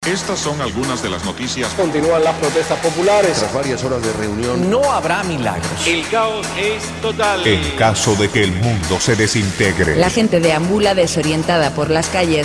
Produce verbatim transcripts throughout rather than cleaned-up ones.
Estas son algunas de las noticias. Continúan las protestas populares. Tras varias horas de reunión, no habrá milagros. El caos es total. En caso de que el mundo se desintegre. La gente deambula desorientada por las calles.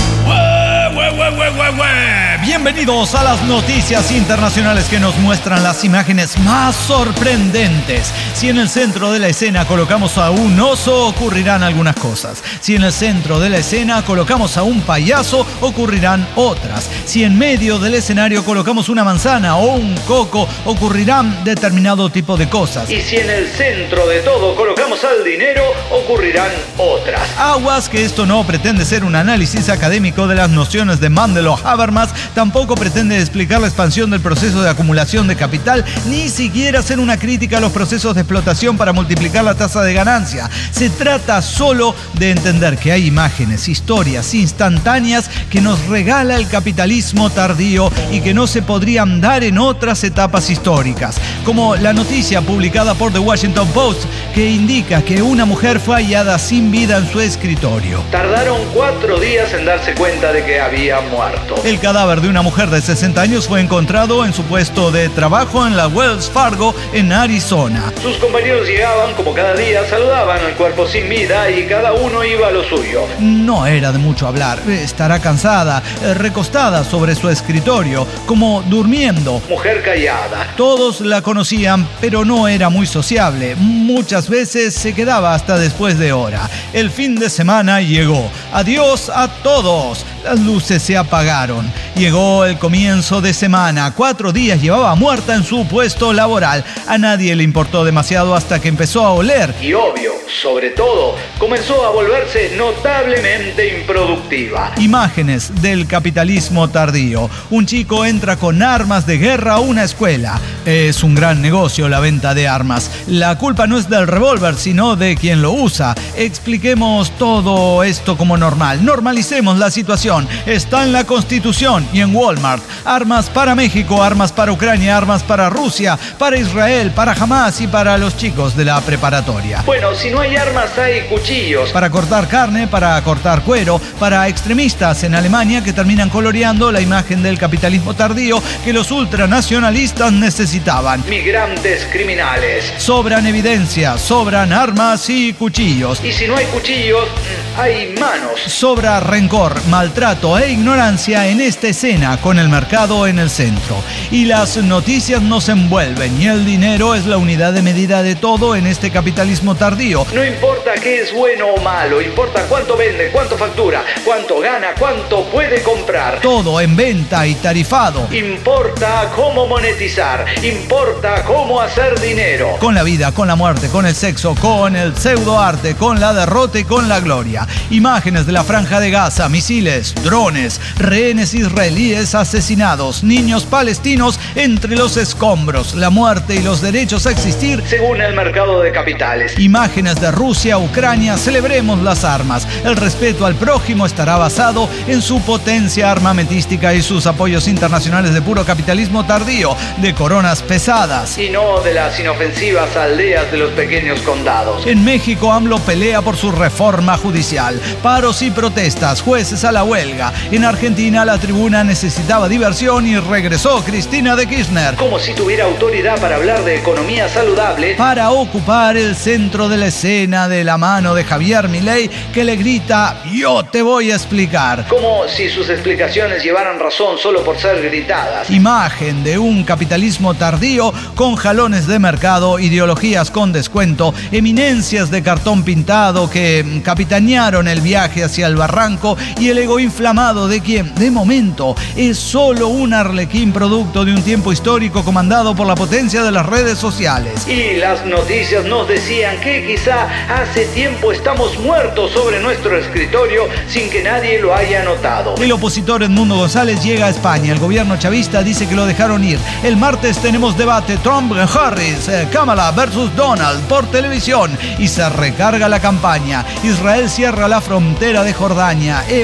¡Hue, hue, hue, hue, hue! Bienvenidos a las noticias internacionales que nos muestran las imágenes más sorprendentes. Si en el centro de la escena colocamos a un oso, ocurrirán algunas cosas. Si en el centro de la escena colocamos a un payaso, ocurrirán otras. Si en medio del escenario colocamos una manzana o un coco, ocurrirán determinado tipo de cosas. Y si en el centro de todo colocamos al dinero, ocurrirán otras. Aguas que esto no pretende ser un análisis académico de las nociones de Mandel o Habermas, tampoco pretende explicar la expansión del proceso de acumulación de capital, ni siquiera hacer una crítica a los procesos de explotación para multiplicar la tasa de ganancia. Se trata solo de entender que hay imágenes, historias instantáneas que nos regala el capitalismo tardío y que no se podrían dar en otras etapas históricas, como la noticia publicada por The Washington Post que indica que una mujer fue hallada sin vida en su escritorio. Tardaron cuatro días en darse cuenta de que había muerto. El cadáver de una mujer de sesenta años fue encontrado en su puesto de trabajo en la Wells Fargo, en Arizona. Sus compañeros llegaban como cada día, saludaban al cuerpo sin vida y cada uno iba a lo suyo. No era de mucho hablar. Estará cansada, recostada sobre su escritorio, como durmiendo. Mujer callada. Todos la conocían, pero no era muy sociable. Muchas veces se quedaba hasta después de hora. El fin de semana llegó. Adiós a todos. Las luces se apagaron. Llegó el comienzo de semana. Cuatro días llevaba muerta en su puesto laboral. A nadie le importó demasiado hasta que empezó a oler. Y obvio, sobre todo, comenzó a volverse notablemente improductiva. Imágenes del capitalismo tardío. Un chico entra con armas de guerra a una escuela. Es un gran negocio la venta de armas. La culpa no es del revólver, sino de quien lo usa. Expliquemos todo esto como normal. Normalicemos la situación. Está en la Constitución y en Walmart. Armas para México, armas para Ucrania, armas para Rusia, para Israel, para Hamas y para los chicos de la preparatoria. Bueno, si no hay armas, hay cuchillos. Para cortar carne, para cortar cuero, para extremistas en Alemania que terminan coloreando la imagen del capitalismo tardío que los ultranacionalistas necesitaban. Migrantes criminales. Sobran evidencias, sobran armas y cuchillos. Y si no hay cuchillos, hay manos. Sobra rencor, maltrato e ignorancia en esta escena con el mercado en el centro. Y las noticias nos envuelven y el dinero es la unidad de medida de todo en este capitalismo tardío. No importa qué es bueno o malo, importa cuánto vende, cuánto factura, cuánto gana, cuánto puede comprar. Todo en venta y tarifado. Importa cómo monetizar, importa cómo hacer dinero. Con la vida, con la muerte, con el sexo, con el pseudoarte, con la derrota y con la gloria. Imágenes de la Franja de Gaza, misiles, drones, rehenes israelíes asesinados, niños palestinos entre los escombros, la muerte y los derechos a existir según el mercado de capitales. Imágenes de Rusia, Ucrania, celebremos las armas. El respeto al prójimo estará basado en su potencia armamentística y sus apoyos internacionales de puro capitalismo tardío, de coronas pesadas. Y no de las inofensivas aldeas de los pequeños condados. En México, AMLO pelea por su reforma judicial, paros y protestas, jueces a la huelga. En Argentina, la tribuna necesitaba diversión y regresó Cristina de Kirchner. Como si tuviera autoridad para hablar de economía saludable. Para ocupar el centro de la escena de la mano de Javier Milei, que le grita: yo te voy a explicar. Como si sus explicaciones llevaran razón solo por ser gritadas. Imagen de un capitalismo tardío con jalones de mercado, ideologías con descuento, eminencias de cartón pintado que capitanearon el viaje hacia el barranco y el ego inflamado de quien, de momento, es solo un arlequín producto de un tiempo histórico comandado por la potencia de las redes sociales. Y las noticias nos decían que quizá hace tiempo estamos muertos sobre nuestro escritorio sin que nadie lo haya notado. El opositor Edmundo González llega a España. El gobierno chavista dice que lo dejaron ir. El martes tenemos debate Trump-Harris, eh, Kamala versus Donald por televisión y se recarga la campaña. Israel cierra la frontera de Jordania. En Bolivia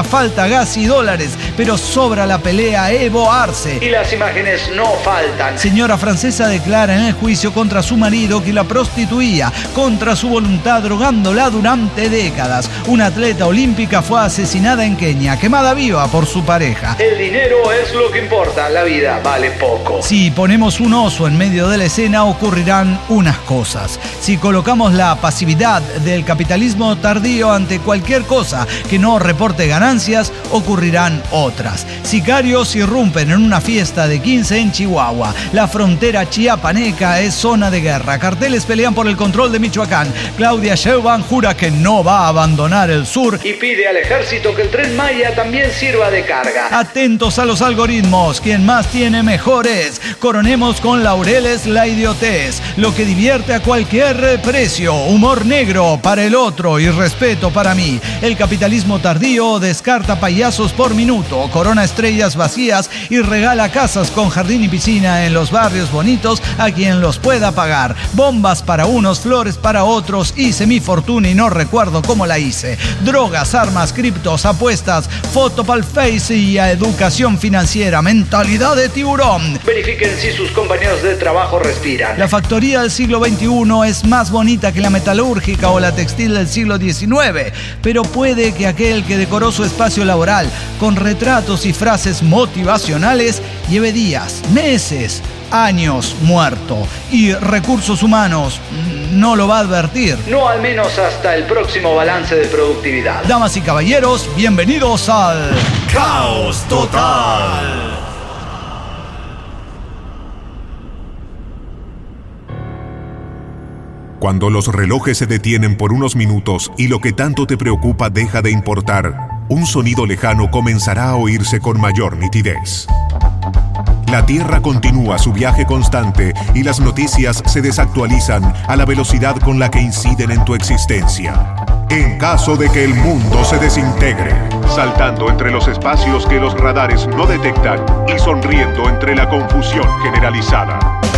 comida, falta gas y dólares, pero sobra la pelea Evo Arce. Y las imágenes no faltan. Señora francesa declara en el juicio contra su marido que la prostituía contra su voluntad, drogándola durante décadas. Una atleta olímpica fue asesinada en Kenia, quemada viva por su pareja. El dinero es lo que importa, la vida vale poco. Si ponemos un oso en medio de la escena, ocurrirán unas cosas. Si colocamos la pasividad del capitalismo tardío ante cualquier cosa que no reporte ganancias, ocurrirán otras. Sicarios irrumpen en una fiesta de quince en Chihuahua. La frontera chiapaneca es zona de guerra. Carteles pelean por el control de Michoacán. Claudia Sheinbaum jura que no va a abandonar el sur y pide al ejército que el Tren Maya también sirva de carga. Atentos a los algoritmos. Quien más tiene mejores. Coronemos con laureles la idiotez. Lo que divierte a cualquier precio. Humor negro para el otro y respeto para mí. El capitalismo tardío descarta payasos por minuto, corona estrellas vacías y regala casas con jardín y piscina en los barrios bonitos a quien los pueda pagar. Bombas para unos, flores para otros. Hice mi fortuna y no recuerdo cómo la hice. Drogas, armas, criptos, apuestas, foto pa'l face y a educación financiera. Mentalidad de tiburón. Verifiquen si sus compañeros de trabajo respiran. La factoría del siglo veintiuno es más bonita que la metalúrgica o la textil del siglo diecinueve, pero puede que aquel que decoró su espacio laboral con retratos y frases motivacionales lleve días, meses, años muerto, y recursos humanos no lo va a advertir. No al menos hasta el próximo balance de productividad. Damas y caballeros, bienvenidos al Caos Total. Cuando los relojes se detienen por unos minutos y lo que tanto te preocupa deja de importar, un sonido lejano comenzará a oírse con mayor nitidez. La Tierra continúa su viaje constante y las noticias se desactualizan a la velocidad con la que inciden en tu existencia. En caso de que el mundo se desintegre, saltando entre los espacios que los radares no detectan y sonriendo entre la confusión generalizada.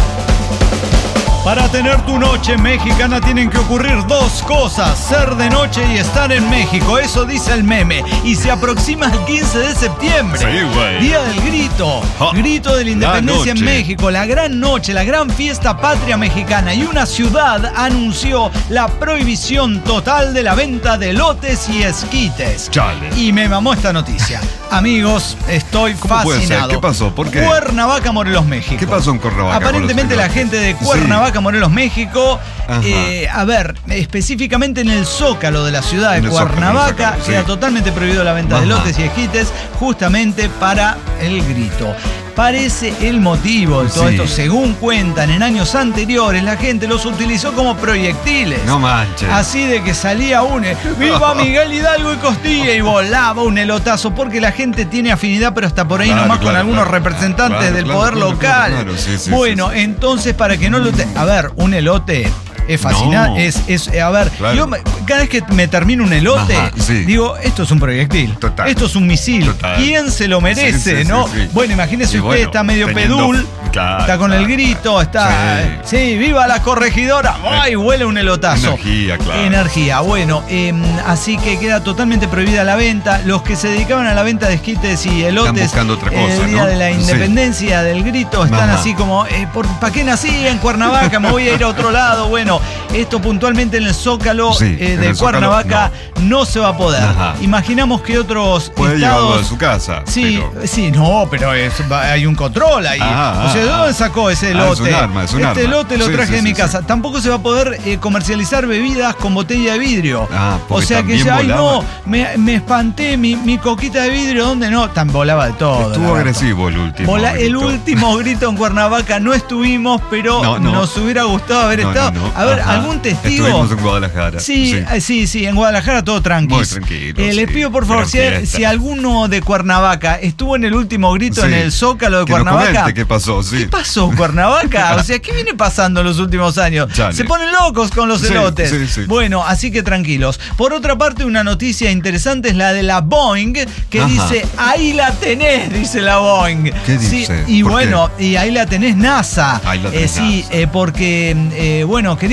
Para tener tu noche mexicana tienen que ocurrir dos cosas: ser de noche y estar en México. Eso dice el meme. Y se aproxima el quince de septiembre. Sí, güey. Día del grito. Ja. Grito de la independencia La en noche. México. La gran noche, la gran fiesta patria mexicana. Y una ciudad anunció la prohibición total de la venta de elotes y esquites. Chale. Y me mamó esta noticia. Amigos, estoy ¿Cómo puede ser? fascinado. ¿Qué pasó? ¿Por qué? Cuernavaca, Morelos, México. ¿Qué pasó en Cuernavaca? Aparentemente con los la gente de elotes? Cuernavaca, Morelos, México, Ajá. eh, a ver, específicamente en el Zócalo de la ciudad de En el Zócalo, Cuernavaca, en el Zócalo, sí. queda totalmente prohibido la venta Ajá. de elotes y esquites, justamente para el grito. Parece el motivo de todo Sí. esto. Según cuentan, en años anteriores la gente los utilizó como proyectiles. No manches. Así de que salía un eh, ¡viva Miguel Hidalgo y Costilla! Y volaba un elotazo, porque la gente tiene afinidad, pero hasta por ahí Claro, nomás claro, con algunos claro, representantes claro, del claro, poder claro, local. claro, claro, sí, sí, bueno, sí, sí. entonces para que no lo... te- A ver, un elote es fascinante. No. Es, es, eh, a ver, Claro. yo me- cada vez que me termino un elote, Ajá, sí. digo, esto es un proyectil. Total. Esto es un misil. Total. ¿Quién se lo merece, Sí, sí, no? sí, sí. Bueno, imagínese Y usted, bueno, está medio teniendo- pedul, claro, está con el claro, grito, está... Sí. Sí, viva la corregidora. ¡Ay, huele un elotazo! Energía, claro. Energía, bueno, eh, así que queda totalamente prohibida la venta. Los que se dedicaban a la venta de esquites y elotes buscando otra cosa, el día ¿no? de la Sí. independencia del grito están Ajá. así como, eh, ¿por, ¿para qué nací en Cuernavaca? Me voy a ir a otro lado. Bueno, esto puntualmente en el Zócalo Sí, eh, en de el Zócalo, Cuernavaca no. se va a poder. Ajá. Imaginamos que otros Puede llevarlo estados... de su casa. Sí, pero- sí, no, pero es- va- hay un control ahí. Ah, o sea, ¿de ah, dónde ah. sacó ese Ah, elote? es un arma, es un este arma. elote lo Sí, traje sí, de mi sí, casa. sí. Tampoco se va a poder eh, comercializar bebidas con botella de vidrio. Ah, o porque sea que también dice, ay volaba. no, me, me espanté, mi, mi coquita de vidrio, ¿dónde no? Tan volaba de todo. Estuvo la verdad. agresivo el último. Vola- el grito. último grito en Cuernavaca no estuvimos, pero No, no. nos hubiera gustado haber No, estado. no, no. A ver, Ajá. algún testigo. Estuvimos en Guadalajara. Sí, eh, sí, sí, en Guadalajara todo tranquilo. Muy tranquilo, Eh, les sí. pido por favor, Gran si, fiesta. si alguno de Cuernavaca estuvo en el último grito Sí. en el Zócalo de Que nos Cuernavaca. comente qué pasó, sí. ¿Qué pasó, Cuernavaca? O sea, ¿qué viene pasando en los últimos años? Chale. Se ponen locos con los Sí, elotes. sí, sí. Bueno, así que tranquilos. Por otra parte, una noticia interesante es la de la Boeing, que Ajá. dice, ahí la tenés, dice la Boeing. ¿Qué Sí, dice? y ¿Por bueno, y ahí la tenés NASA. Ahí la Eh, tenés sí, NASA. eh, porque, eh, bueno, quería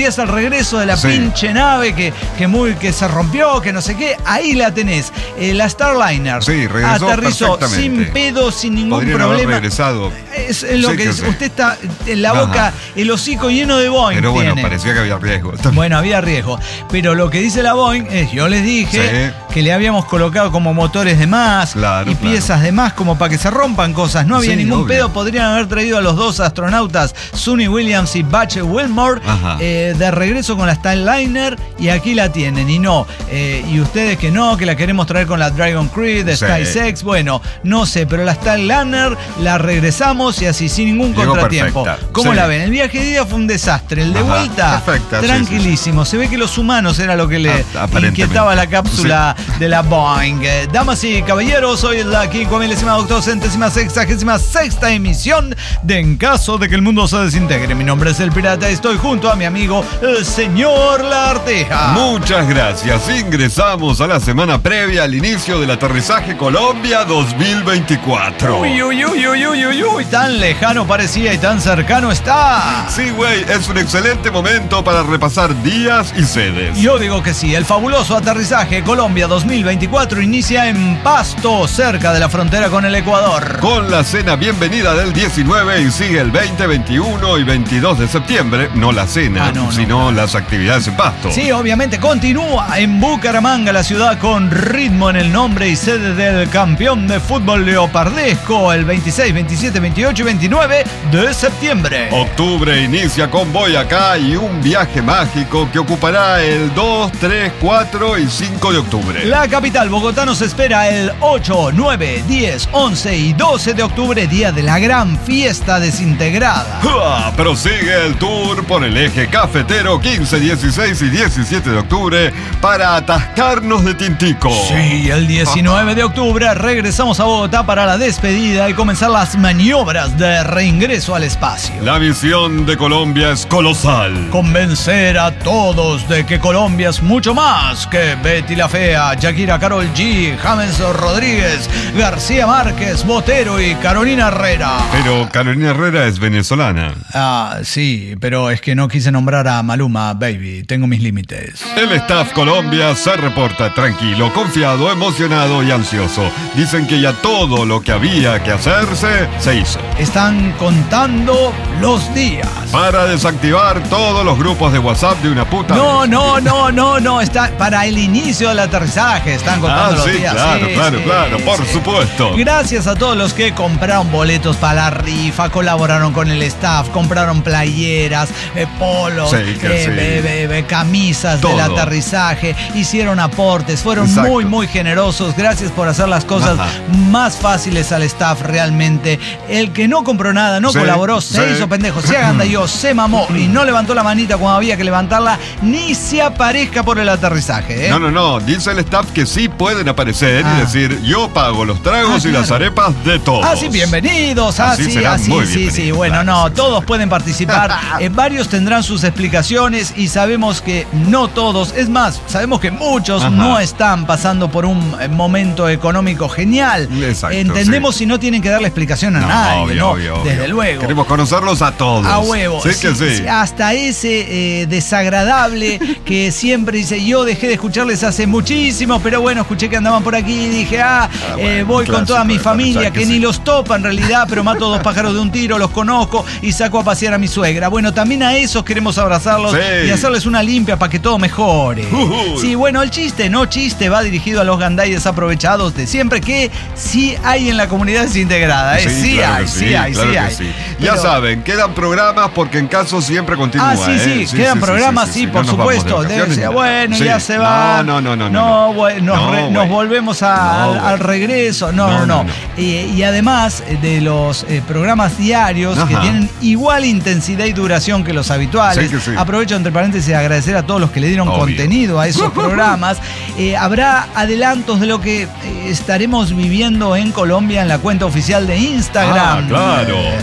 querías el regreso de la Sí. pinche nave que, que, muy, que se rompió, que no sé qué, ahí la tenés. Eh, la Starliner Sí, regresó aterrizó perfectamente. sin pedo, sin ningún Podrían haber problema. regresado. Es lo Sí que que es. sí. Usted está en la Ajá. boca, el hocico lleno de Boeing. Pero bueno, tiene. parecía que había riesgo. Bueno, había riesgo. Pero lo que dice la Boeing es, yo les dije Sí. que le habíamos colocado como motores de más Claro, y claro. piezas de más como para que se rompan cosas. No había Sí, ningún obvio. pedo. Podrían haber traído a los dos astronautas, Suni Williams y Bache Wilmore, Ajá. eh, de regreso con la Starliner y aquí la tienen. Y no, eh, y ustedes que no, que la queremos traer con la Dragon Crew de Sí. SpaceX. Bueno, no sé, pero la Starliner la regresamos y así sin ningún Llegó contratiempo. perfecta. ¿Cómo Sí. la ven? El viaje de ida fue un desastre. El de Ajá, vuelta, perfecta, sí, tranquilísimo. Se ve que los humanos era lo que le Ah, aparentemente. inquietaba la cápsula de la Boeing. Eh, Damas y caballeros, hoy es la quincuagésima octocentésima sexagésima sexta emisión de En caso de que el mundo se desintegre. Mi nombre es El Pirata y estoy junto a mi amigo, el señor La Arteja. Muchas gracias. Ingresamos a la semana previa al inicio del aterrizaje Colombia dos mil veinticuatro. Uy, uy, uy, uy, uy, uy, uy, tan lejano parecía y tan cercano está. Sí, güey, es un excelente momento para repasar días y sedes. Yo digo que sí, el fabuloso aterrizaje Colombia dos mil veinticuatro inicia en Pasto, cerca de la frontera con el Ecuador. Con la cena bienvenida del diecinueve y sigue el veinte, veintiuno y veintidós de septiembre. No la cena, Ah, no, no, sino no. las actividades en Pasto. Sí, obviamente continúa en Bucaramanga, la ciudad con ritmo en el nombre y sede del campeón de fútbol leopardesco, el veintiséis, veintisiete, veintiocho y veintinueve de septiembre. Octubre inicia con Boyacá y un viaje mágico que ocupará el dos, tres, cuatro y cinco de octubre. La capital Bogotá nos espera el ocho, nueve, diez, once y doce de octubre, día de la gran fiesta desintegrada. ¡Uah! Prosigue el tour por el eje cafetero quince, dieciséis y diecisiete de octubre para atascarnos de tintico. Sí, el diecinueve de octubre regresamos a Bogotá para la despedida y comenzar las maniobras de reingreso al espacio. La misión de Colombia es colosal. Convencer a todos de que Colombia es mucho más que Betty la Fea, Shakira, Karol G, James Rodríguez, García Márquez, Botero y Carolina Herrera. Pero Carolina Herrera es venezolana. Ah, sí, pero es que no quise nombrar a Maluma, baby. Tengo mis límites. El staff Colombia se reporta tranquilo, confiado, emocionado y ansioso. Dicen que ya todo lo que había que hacerse se hizo. Están contando los días. Para desactivar todos los grupos de WhatsApp de una puta No, vez. no, no, no, no. Está para el inicio del aterrizaje. Están contando Ah, los sí, días. claro, Sí, claro, sí, claro, por sí. supuesto. Gracias a todos los que compraron boletos para la rifa, colaboraron con el staff, compraron playeras, eh, polos, Sí, que eh, sí. be- be- camisas Todo. del aterrizaje, hicieron aportes, fueron Exacto. muy, muy generosos. Gracias por hacer las cosas Ajá. más fáciles al staff realmente. El que no compró nada, no Sí, colaboró, se sí. hizo pendejo, se agandalló, se mamó y no levantó la manita cuando había que levantarla, ni se aparezca por el aterrizaje. ¿eh? No, no, no. Dice el staff que sí pueden aparecer Ah. y decir, yo pago los tragos Ah, y las claro. arepas de todos. Ah, sí, bienvenidos. Ah, Así sí, serán así, muy sí, sí. bienvenidos, Bueno, claro, no, sí, todos sí. pueden participar. Eh, varios tendrán sus explicaciones y sabemos que no todos, es más, sabemos que muchos Ajá. no están pasando por un eh, momento económico genial. Exacto, Entendemos sí. si no tienen que darle explicación a No, nadie, obvio, ¿no? obvio, obvio. Desde luego. Queremos conocerlos a todos. A huevo. Sí, que sí. Hasta ese eh, desagradable que siempre dice, yo dejé de escucharles hace muchísimo, pero bueno, escuché que andaban por aquí y dije, ah, Ah, eh, bueno, voy con clásico toda mi de familia, aterrizaje, que sí. ni los topa en realidad, pero mato dos pájaros de un tiro, los conozco y saco a pasear a mi suegra. Bueno, también a esos queremos abrazarlos Sí. y hacerles una limpia para que todo mejore. Ujú. Sí, bueno, el chiste, no chiste, va dirigido a los gandayes aprovechados de siempre, que sí hay en la comunidad desintegrada, ¿eh? Sí, claro hay, que sí, hay, claro sí que hay. sí. Ya Pero- saben, quedan programas porque en caso siempre continúa. Ah, sí, sí, ¿eh? quedan sí, programas, sí, sí, por no nos vamos de supuesto. Debe vacaciones ser, ni bueno, nada. ya Sí. se va. No, no, no, no. No, güey, nos, No, re- güey. nos volvemos a- No, al, güey. al regreso. No, No, no, no. no, no. Eh, y además de los eh, programas diarios que Ajá. tienen igual intensidad y duración que los habituales. Sí, que sí. Aprovecho entre paréntesis a agradecer a todos los que le dieron Obvio. contenido a esos programas. Eh, habrá adelantos de lo que eh, estaremos viviendo en Colombia en la cuenta oficial de Instagram. Ah, claro. Eh,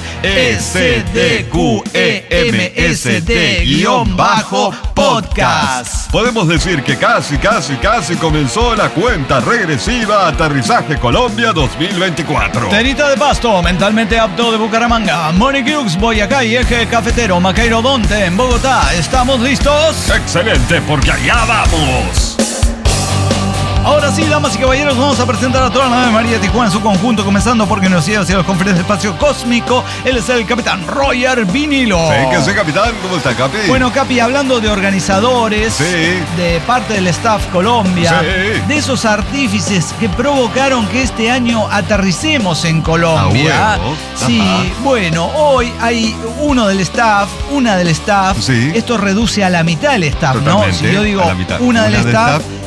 S D Q E M S D guión bajo podcast. Podemos decir que casi, casi, casi comenzó la cuenta regresiva Aterrizaje Colombia dos mil veinticuatro. Terita de Pasto, mentalmente apto de Bucaramanga, Monique Hughes, Boyacá y Eje Cafetero, Maqueiro Donte en Bogotá. ¿Estamos listos? Excelente, porque allá vamos. Ahora sí, damas y caballeros, vamos a presentar a toda la nave María Tijuana en su conjunto, comenzando porque nos lleva hacia los confines del espacio cósmico. Él es el capitán Roger Vinilo. Sí, que soy capitán. ¿Cómo está, Capi? Bueno, Capi, hablando de organizadores, sí, de parte del Staff Colombia, sí, de esos artífices que provocaron que este año aterricemos en Colombia. A huevo. Sí, ajá. Bueno, hoy hay uno del staff, una del staff. Sí. Esto reduce a la mitad del staff, Totalmente, ¿no? Si yo digo a la mitad. una, Una del del staff. staff.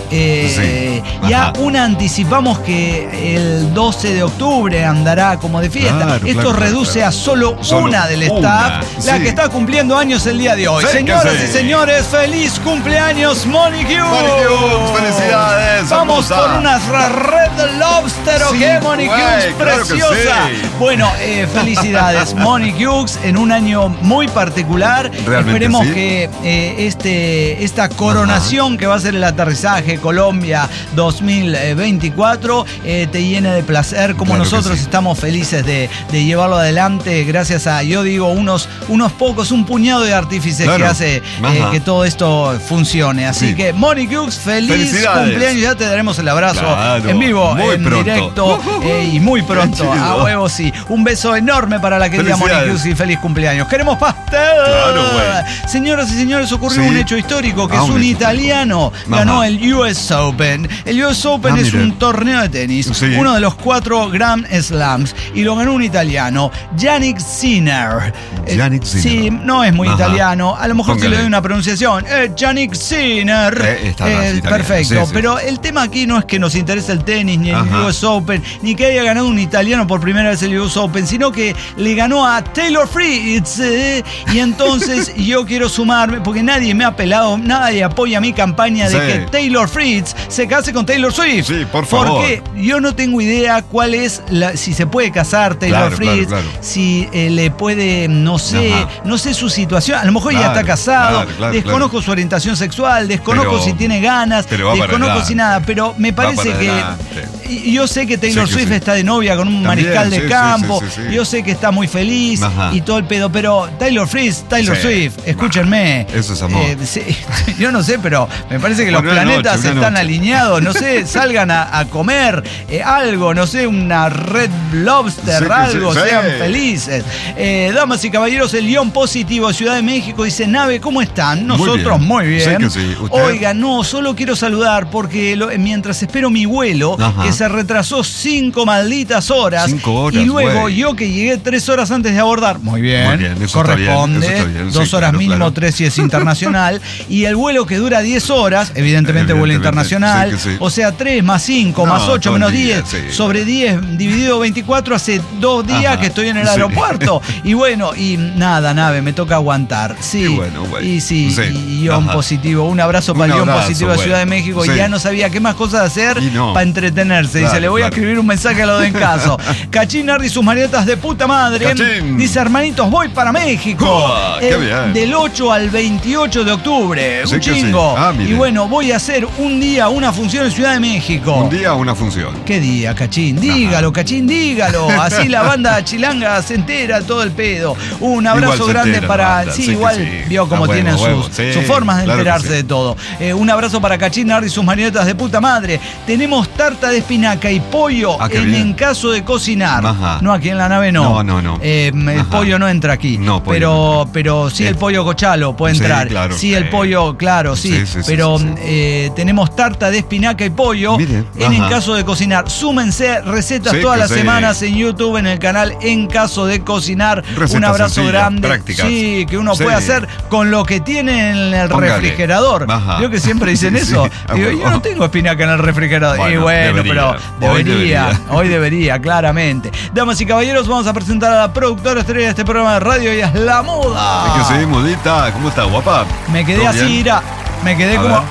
Eh, Sí. Ya Ajá. una anticipamos que el doce de octubre andará como de fiesta. Claro, Esto claro, reduce claro. a solo, Solo una del una, staff, la sí. que está cumpliendo años el día de hoy. Sí, Señoras que sí. y señores, feliz cumpleaños, Monique Hughes. Monique Hughes, felicidades, Vamos hermosa. por unas Red Lobster, ¿o Sí, qué, Monique güey, Hughes? claro que Preciosa. sí. Bueno, eh, felicidades, Monique Hughes, en un año muy particular. Realmente Esperemos sí. que eh, este, esta coronación que va a ser el aterrizaje Colombia dos mil veinticuatro eh, te llene de placer, como Claro que nosotros sí. estamos felices de, de llevarlo adelante gracias a, yo digo, unos, unos pocos, un puñado de artífices Claro. que hace eh, Ajá. que todo esto funcione. Así Sí. que, Monique Hughes, feliz Felicidades. cumpleaños. Ya te daremos el abrazo Claro, en vivo, muy en pronto. directo eh, y muy pronto. Qué chido. A huevo, sí. Un beso enorme para la querida Monique Felicidades. Hughes y feliz cumpleaños. ¡Queremos pastel! Claro, güey. Señoras y señores, ocurrió Sí. un hecho histórico, que Ah, es un un hecho italiano. histórico. Ganó Ajá. el U S Open. El U S Open Ah, es mire. un torneo de tenis, Sí. uno de los cuatro Grand Slams, y lo ganó un italiano, Jannik Sinner. Eh, Jannik Sinner. Sí, no es muy Ajá. italiano. A lo mejor si Póngale. le doy una pronunciación. Eh, Jannik Sinner. Eh, está más Eh, italiano. perfecto. Sí, sí. Pero el tema aquí no es que nos interese el tenis, ni el Ajá. U S Open, ni que haya ganado un italiano por primera vez el U S Open, sino que le ganó a Taylor Fritz. eh, y entonces yo quiero sumarme, porque nadie me ha apelado, nadie apoya mi campaña de Sí. que Taylor Fritz se case con Taylor Swift. Sí, por favor. Porque yo no tengo idea cuál es, la, si se puede casar Taylor Claro, Fritz, claro, claro. si eh, le puede, no sé, Ajá. no sé su situación. A lo mejor ya Claro, está casado, claro, claro, desconozco claro. su orientación sexual, desconozco Pero- si tiene ganas, pero va para desconozco adelante. si nada, pero me Va parece para que adelante. y yo sé que Taylor Sí que Swift sí. está de novia con un También, mariscal de sí, sí, campo, sí, sí, sí. yo sé que está muy feliz Ajá. y todo el pedo, pero Taylor Fritz, Taylor Sí. Swift, escúchenme. Eso es amor. Eh, sí, yo no sé, pero me parece que los Una planetas noche, una están noche. alineados, no sé, salgan a, a comer eh, algo, no sé, una Red Lobster, Sí que algo, sí, sí. sean felices. Eh, damas y caballeros, el León Positivo, Ciudad de México, dice, Nave, ¿cómo están? Muy Nosotros bien. muy bien. Sí que sí. ¿Usted? Oiga, no, solo quiero saludar porque lo- mientras espero mi vuelo, Ajá. que se retrasó cinco malditas horas, Cinco horas, y luego güey. yo que llegué tres horas antes de abordar, muy bien, Muy bien, eso está bien, corresponde, eso está bien, dos sí, horas claro, mínimo, claro. tres si es internacional, y el vuelo que dura diez horas, evidentemente vuelo Evidentemente, internacional, sí que sí. o sea, tres más cinco No, más ocho todo el menos día, diez, sí. sobre diez dividido veinticuatro, hace dos días Ajá, que estoy en el sí. aeropuerto, y bueno, y nada, Nave, me toca aguantar, sí, Qué bueno, güey. y sí, Sí. y Guión Ajá. Positivo, un abrazo Un para el Guión abrazo, Positivo de güey. Ciudad de México, Sí. y ya no sabía qué más cosas hacer Y no. para entretenerse, Claro, dice, le voy a claro. escribir un mensaje a lo de en caso. Cachín Nardi y sus marionetas de puta madre. Cachín. Dice, hermanitos, voy para México. Uah, qué Eh, bien. Del ocho al veintiocho de octubre. Sí un que sí. chingo. Ah, mire. y bueno, voy a hacer un día una función en Ciudad de México. Un día una función. ¿Qué día, Cachín? Dígalo, Cachín, dígalo. Así la banda chilanga se entera todo el pedo. Un abrazo Igual se grande entera, para. banda, Sí, sí que igual sí. vio cómo A huevo, tienen a huevo. sus, Sí, sus formas de claro que enterarse sí. de todo. Eh, un abrazo para Cachín Nardi y sus marionetas de puta madre. Tenemos tarta de espinaca y pollo Ah, qué en, bien. en caso de cocinar. Ajá. No, aquí en la nave no. No, no, no. Eh, el Ajá. pollo no entra aquí. No, pollo pero, no entra. pero sí Eh, el pollo cochalo puede sí, entrar. claro. Sí, el Eh, pollo, claro, sí. sí, sí, sí, pero sí, sí. eh, tenemos tarta de espinaca y pollo Mire, en En ajá. Caso de Cocinar. Súmense recetas Sí, todas que las sí. semanas en YouTube, en el canal En Caso de Cocinar. Recetas Un abrazo sencillas, grande. prácticas. Sí, que uno Sí. puede hacer con lo que tiene en el Póngale. refrigerador. Ajá. Yo que siempre dicen Sí, eso. sí, a Digo, huevo. yo no tengo espinaca en el refrigerador. Bueno, y bueno, debería. pero Hoy debería. debería. Hoy debería, claramente. Damas y caballeros, vamos a presentar a la productora estrella de este programa de radio. Ella es La Moda. Es que sí, modita. ¿Cómo está, guapa? Me quedé ¿Todo así, bien? mira. Me quedé A como. ver. ah,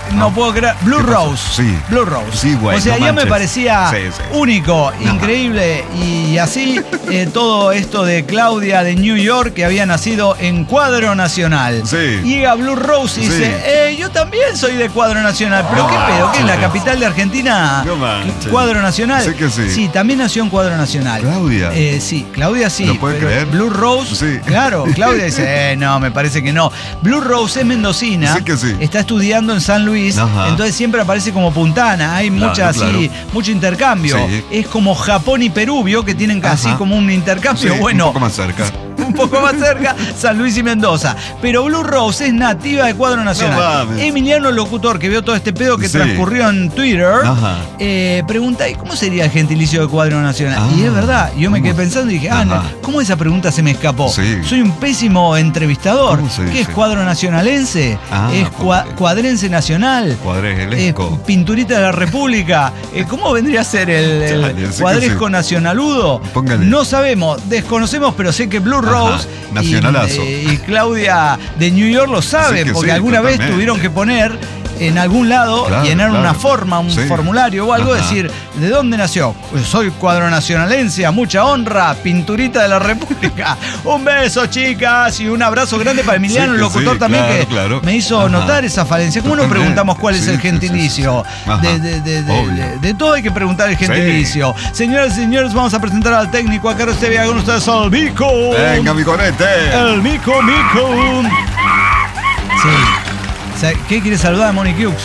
no, no puedo creer. Blue Rose. Sí. Blue Rose. Sí, güey. O sea, no ya manches. me parecía sí, sí. único, no. increíble. Y así eh, todo esto de Claudia de New York, que había nacido en Cuadro Nacional. Sí. Llega Blue Rose y sí. dice, eh, yo también soy de Cuadro Nacional. ¿Pero no, qué pedo? ¿Qué es la manches. capital de Argentina? No manches. Cuadro Nacional. Sé que sí. Sí, también nació en Cuadro Nacional. Claudia. Eh, sí, Claudia sí. ¿Lo puede pero creer? Blue Rose, Sí. claro, Claudia dice, eh, no, me parece que no. Blue Rose es mendocina, Sí que sí. está estudiando en San Luis, Ajá. entonces siempre aparece como puntana, hay Claro, mucha así, claro. mucho intercambio. Sí. Es como Japón y Perú, vio que tienen casi Ajá. como un intercambio, Sí, bueno. un poco más cerca. Un poco más cerca, San Luis y Mendoza. Pero Blue Rose es nativa de Cuadro Nacional. No mames. Emiliano Locutor, que vio todo este pedo que Sí. transcurrió en Twitter, Ajá. eh, pregunta, ¿y cómo sería el gentilicio de Cuadro Nacional? Ah, y es verdad, yo me ¿cómo? quedé pensando y dije, ah, Ajá. no, ¿cómo esa pregunta se me escapó? Sí. Soy un pésimo entrevistador. ¿Cómo se ¿Qué dice? es Cuadro Nacionalense? Ah, ¿Es cua- porque- cuadrense nacional? Cuadregelesco. Eh, Pinturita de la República. Eh, ¿Cómo vendría a ser el, el Dale, sí que cuadresco sí. nacionaludo? Póngale. No sabemos, desconocemos, pero sé que Blue Ajá, Rose y, nacionalazo. eh, y Claudia de New York lo saben, Sí que porque sí, alguna vez totalmente. tuvieron que poner en algún lado, Claro, llenar claro. una forma, un Sí. formulario o algo, Ajá. decir, ¿de dónde nació? Pues soy cuadro nacionalense, a mucha honra, pinturita de la República. Un beso, chicas, y un abrazo grande para Emiliano, Sí el que locutor sí, también, claro, que claro. me hizo Ajá. notar esa falencia. ¿Cómo no Totalmente. preguntamos cuál es Sí, el sí, sí, gentilicio? sí. Ajá. De, de- de- de- Obvio. de- de todo hay que preguntar el gentilicio. Señoras y señores, vamos a presentar al técnico a Carlos Tevia con ustedes al Mico. Venga, mi conete. El Mico Mico. Sí. O sea, ¿qué quiere saludar a Monique Hughes?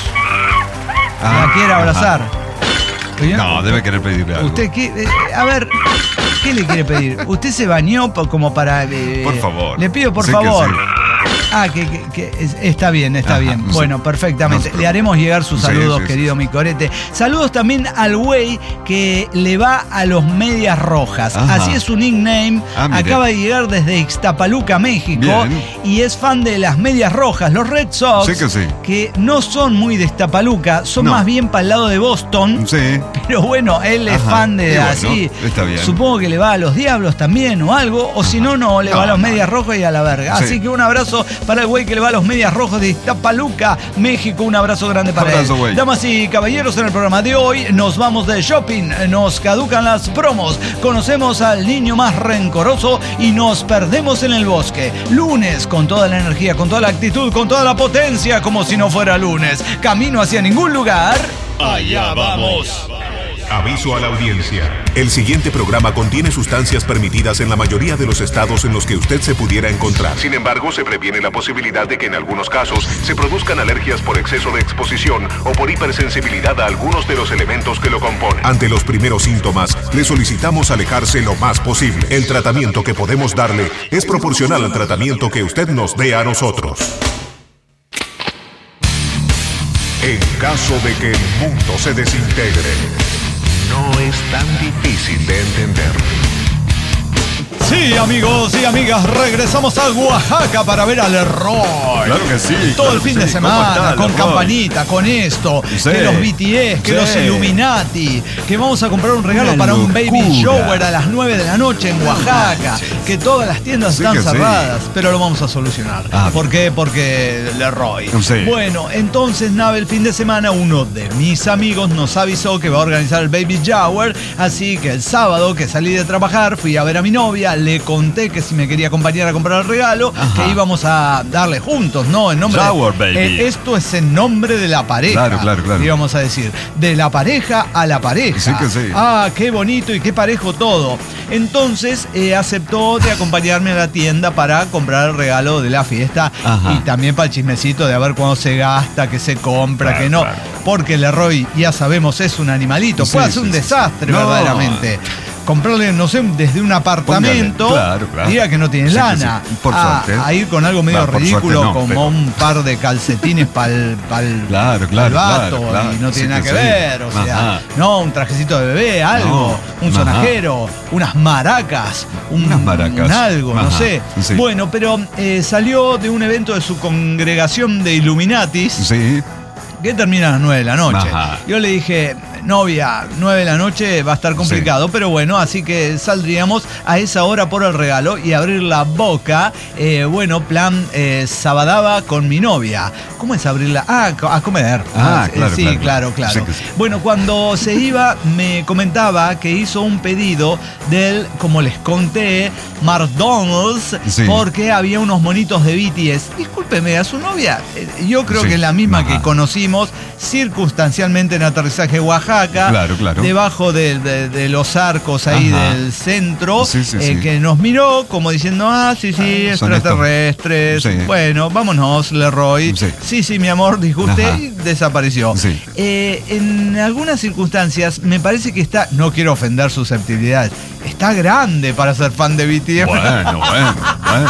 Ah, La quiere abrazar. Oye, No, debe querer pedirle algo. ¿Usted qué? eh, a ver, ¿qué le quiere pedir? ¿Usted se bañó po- como para...? eh, Por favor. Le pido, por Sé que favor. sí. Ah, que, que- que es- está bien, está Ajá, bien. no sé. Bueno, perfectamente. No sé. Le haremos llegar sus Sí, saludos, sí, sí. querido Micorete. Saludos también al güey que le va a los Medias Rojas. Ajá. Así es su nickname. Ah, mire. Acaba de llegar desde Ixtapaluca, México. Bien. Y es fan de las Medias Rojas, los Red Sox. Sí que sí. Que no son muy de Ixtapaluca, son No. más bien para el lado de Boston. Sí. Pero bueno, él es Ajá. fan de Y bueno, así. está bien. Supongo que le va a los Diablos también o algo. O si no, no, le No, va a los no. Medias Rojas y a la verga. Sí. Así que un abrazo para el güey que le va a los Medias Rojas de Iztapaluca, México. Un abrazo grande para Abrazo, él. güey. Damas y caballeros, en el programa de hoy nos vamos de shopping. Nos caducan las promos. Conocemos al niño más rencoroso y nos perdemos en el bosque. Lunes, con toda la energía, con toda la actitud, con toda la potencia, como si no fuera lunes. Camino hacia ningún lugar. Allá vamos. Aviso a la audiencia. El siguiente programa contiene sustancias permitidas en la mayoría de los estados en los que usted se pudiera encontrar. Sin embargo, se previene la posibilidad de que en algunos casos se produzcan alergias por exceso de exposición o por hipersensibilidad a algunos de los elementos que lo componen. Ante los primeros síntomas, le solicitamos alejarse lo más posible. El tratamiento que podemos darle es proporcional al tratamiento que usted nos dé a nosotros. En caso de que el mundo se desintegre, no es tan difícil de entender. Sí, amigos y amigas, regresamos a Oaxaca para ver al Roy. Claro que sí. Todo claro el fin que de sí. semana, ¿Cómo está, con Leroy? campanita, con esto, Sí. que los B T S, que Sí. los Illuminati, que vamos a comprar un regalo Una para un baby locura. shower a las nueve de la noche en Oaxaca, que todas las tiendas Sí están que sí. cerradas, pero lo vamos a solucionar. Ah, ¿Por qué? Porque Leroy. Sí. Bueno, entonces, nave, el fin de semana uno de mis amigos nos avisó que va a organizar el baby shower, así que el sábado que salí de trabajar, fui a ver a mi novia, le conté que si me quería acompañar a comprar el regalo, Ajá. que íbamos a darle juntos, ¿no? En nombre Shower, de, baby. Eh, esto es en nombre de la pareja. Claro, claro, claro. Íbamos a decir, de la pareja a la pareja. Sí que sí. Ah, qué bonito y qué parejo todo. Entonces eh, aceptó de acompañarme a la tienda para comprar el regalo de la fiesta. Ajá. Y también para el chismecito de a ver cuándo se gasta, qué se compra, Claro, qué no. claro. Porque Leroy, ya sabemos, es un animalito. Sí, Puede hacer sí, un sí. desastre, No. verdaderamente. Comprarle, no sé, desde un apartamento, Póngale, claro, claro. diga que no tiene Sí que lana, sí, por a, suerte. a ir con algo medio No, por ridículo, suerte no, como pero- un par de calcetines para el Claro, claro, vato, claro, claro. y no tiene Sí nada que que sí. ver, o sea, Ajá. no, un trajecito de bebé, algo, No, un ajá. sonajero, unas maracas, un, Unas maracas. un algo, no Ajá, sé. sí. Bueno, pero eh, salió de un evento de su congregación de Illuminatis, Sí. que termina a las nueve de la noche. Ajá. Yo le dije, novia, nueve de la noche va a estar complicado, sí. Pero bueno, así que saldríamos a esa hora por el regalo y abrir la boca. Eh, bueno, plan eh, sabadaba con mi novia. ¿Cómo es abrirla? Ah, a comer. Ah, eh, claro, sí, claro, claro, claro. Sí, sí. Bueno, cuando se iba me comentaba que hizo un pedido del, como les conté, McDonald's, sí. Porque había unos monitos de B T S. Discúlpeme, a su novia, eh, yo creo sí. que es la misma Ajá. que conocimos circunstancialmente en aterrizaje Oaxaca, claro, claro. debajo de, de, de los arcos ahí Ajá. del centro, sí, sí, eh, sí. que nos miró como diciendo, ah, sí, sí, extraterrestres, sí. Bueno, vámonos, Leroy. Sí, sí, sí mi amor, dijo usted, Ajá. y desapareció. Sí. Eh, en algunas circunstancias me parece que está, no quiero ofender susceptibilidades, está grande para ser fan de B T S. Bueno, bueno, bueno.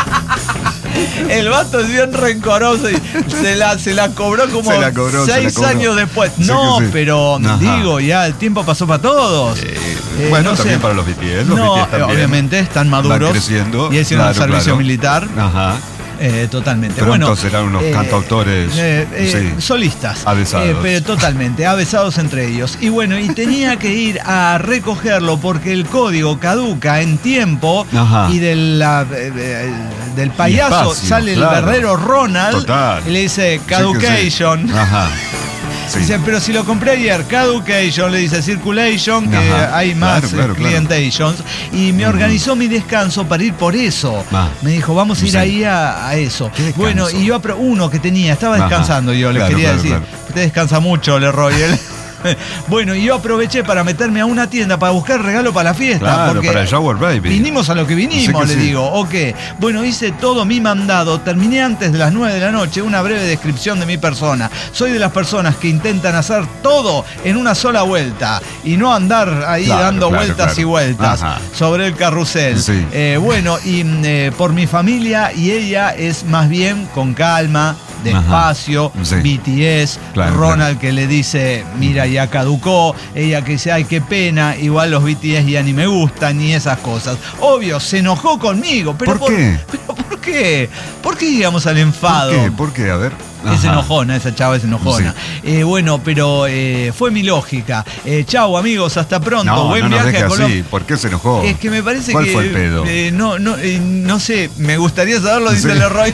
El vato es bien rencoroso y se la, se la cobró como la cobró, seis cobró. años después. Sí, no, sí. pero Ajá. digo, ya el tiempo pasó para todos. Eh, eh, bueno, no también sé. Para los B T S. Los no, B T S también obviamente están maduros. Van creciendo. Y hicieron claro, un servicio claro. militar. Ajá. Eh, totalmente. Pronto bueno, serán unos eh, cantautores eh, eh, sí. solistas. Avesados. Eh, pero totalmente, avesados entre ellos. Y bueno, y tenía que ir a recogerlo porque el código caduca en tiempo. Ajá. Y de la, eh, del payaso espacio, sale el claro. verdadero Ronald. Total. Y le dice caducation. Sí sí. Ajá. Sí. Dice, pero si lo compré ayer, Caducation, le dice Circulation, que Ajá, hay más claro, claro, Clientations. Claro. Y me organizó uh-huh. mi descanso para ir por eso. Ah, me dijo, vamos a ir sí. ahí a, a eso. Bueno, y yo, uno que tenía, estaba descansando Ajá, yo, le claro, quería claro, decir. Claro. Usted descansa mucho, Leroy. Bueno, y yo aproveché para meterme a una tienda para buscar regalo para la fiesta. Claro, porque para el Shower Baby. Vinimos a lo que vinimos, que le sí. digo. Ok. Bueno, hice todo mi mandado. Terminé antes de las nueve de la noche. Una breve descripción de mi persona. Soy de las personas que intentan hacer todo en una sola vuelta y no andar ahí claro, dando claro, vueltas claro. y vueltas Ajá. sobre el carrusel. Sí. Eh, bueno, y eh, por mi familia y ella es más bien con calma, despacio, sí. B T S, claro, Ronald claro. que le dice, mira, ya caducó, ella que dice, ay, qué pena, igual los B T S ya ni me gustan, ni esas cosas. Obvio, se enojó conmigo, pero ¿por qué? Por, pero ¿por qué? ¿Por qué llegamos al enfado? ¿Por qué? ¿Por qué? A ver. Es enojona, esa chava es enojona. Sí. Eh, bueno, pero eh, fue mi lógica. Eh, chau, amigos, hasta pronto. No, Buen no viaje nos deje a Colombia. Así. ¿Por qué se enojó? Es que me parece ¿Cuál que. ¿Cuál fue el pedo? Eh, no, no, eh, no sé, me gustaría saberlo, dice sí. Leroy.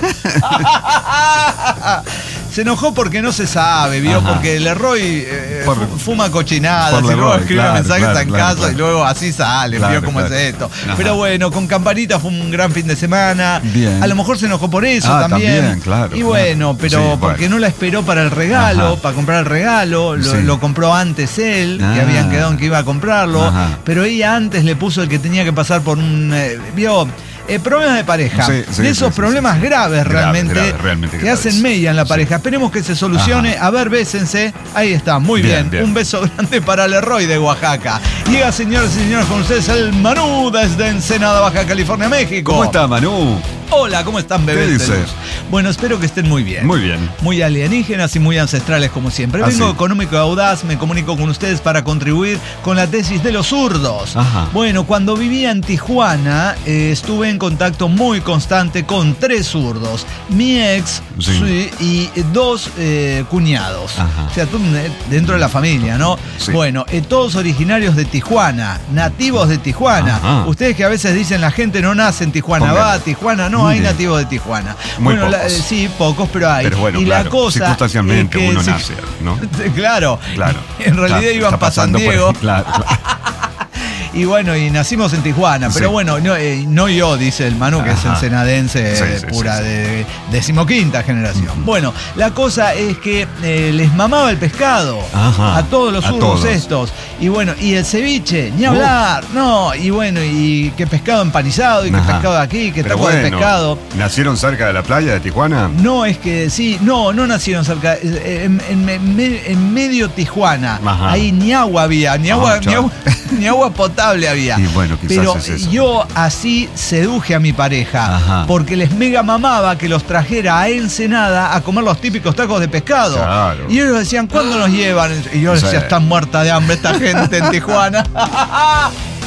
Se enojó porque no se sabe, ¿vio? Ajá. Porque Leroy eh, por, fuma cochinadas y luego escribe claro, mensajes claro, en claro, casa claro. y luego así sale, claro, ¿vio cómo claro. es esto? Ajá. Pero bueno, con Campanita fue un gran fin de semana. Bien. A lo mejor se enojó por eso ah, también. también claro, y bueno, pero sí, porque bueno. no la esperó para el regalo, Ajá. para comprar el regalo, lo, sí. lo compró antes él, ah. que habían quedado en que iba a comprarlo, Ajá. pero ella antes le puso el que tenía que pasar por un, eh, ¿vio? Eh, problemas de pareja, sí, sí, de esos sí, problemas sí, sí. graves grave, realmente, grave, realmente que graves. hacen mella en la pareja. Sí. Esperemos que se solucione. Ajá. A ver, bésense. Ahí está, muy bien, bien. bien. Un beso grande para Leroy de Oaxaca. Llega, señores y señores, con ustedes el Manu desde Ensenada, Baja California, México. ¿Cómo está, Manu? Hola, ¿cómo están, bebés? ¿Qué dice? Bueno, espero que estén muy bien. Muy bien. Muy alienígenas y muy ancestrales, como siempre. Ah, Vengo sí. económico y audaz, me comunico con ustedes para contribuir con la tesis de los zurdos. Ajá. Bueno, cuando vivía en Tijuana, eh, estuve en contacto muy constante con tres zurdos. Mi ex sí. y dos eh, cuñados. Ajá. O sea, tú, dentro de la familia, ¿no? Sí. Bueno, eh, todos originarios de Tijuana, nativos de Tijuana. Ajá. Ustedes que a veces dicen la gente no nace en Tijuana, Ponga. va a Tijuana, no, hay nativos de Tijuana. Muy bueno, pocos. La, sí, pocos, pero hay. Pero bueno, y claro, la cosa circunstancialmente es que uno se, nace, ¿no? Claro, claro. En realidad está, iban está pasando San Diego. Por, claro, claro. Y bueno, y nacimos en Tijuana, pero sí. bueno, no, eh, no yo, dice el Manu, que Ajá. es ensenadense, sí, sí, pura sí, sí. de decimoquinta generación. Uh-huh. Bueno, la cosa es que eh, les mamaba el pescado Ajá. a todos los zurdos estos. Y bueno, y el ceviche, ni hablar, uh. no, y bueno, y que pescado empanizado, y que Ajá. pescado aquí, que taco bueno, de pescado. ¿Nacieron cerca de la playa de Tijuana? No, es que sí, no, no nacieron cerca, en, en, en, en medio Tijuana. Ajá. Ahí ni agua había, ni agua, oh, ni agua, ni agua potable había. Y bueno, quizás pero es eso. Yo así seduje a mi pareja, Ajá. porque les mega mamaba que los trajera a Ensenada a comer los típicos tacos de pescado. Claro. Y ellos decían, ¿cuándo nos llevan? Y yo les decía, sí. están muerta de hambre esta gente en Tijuana.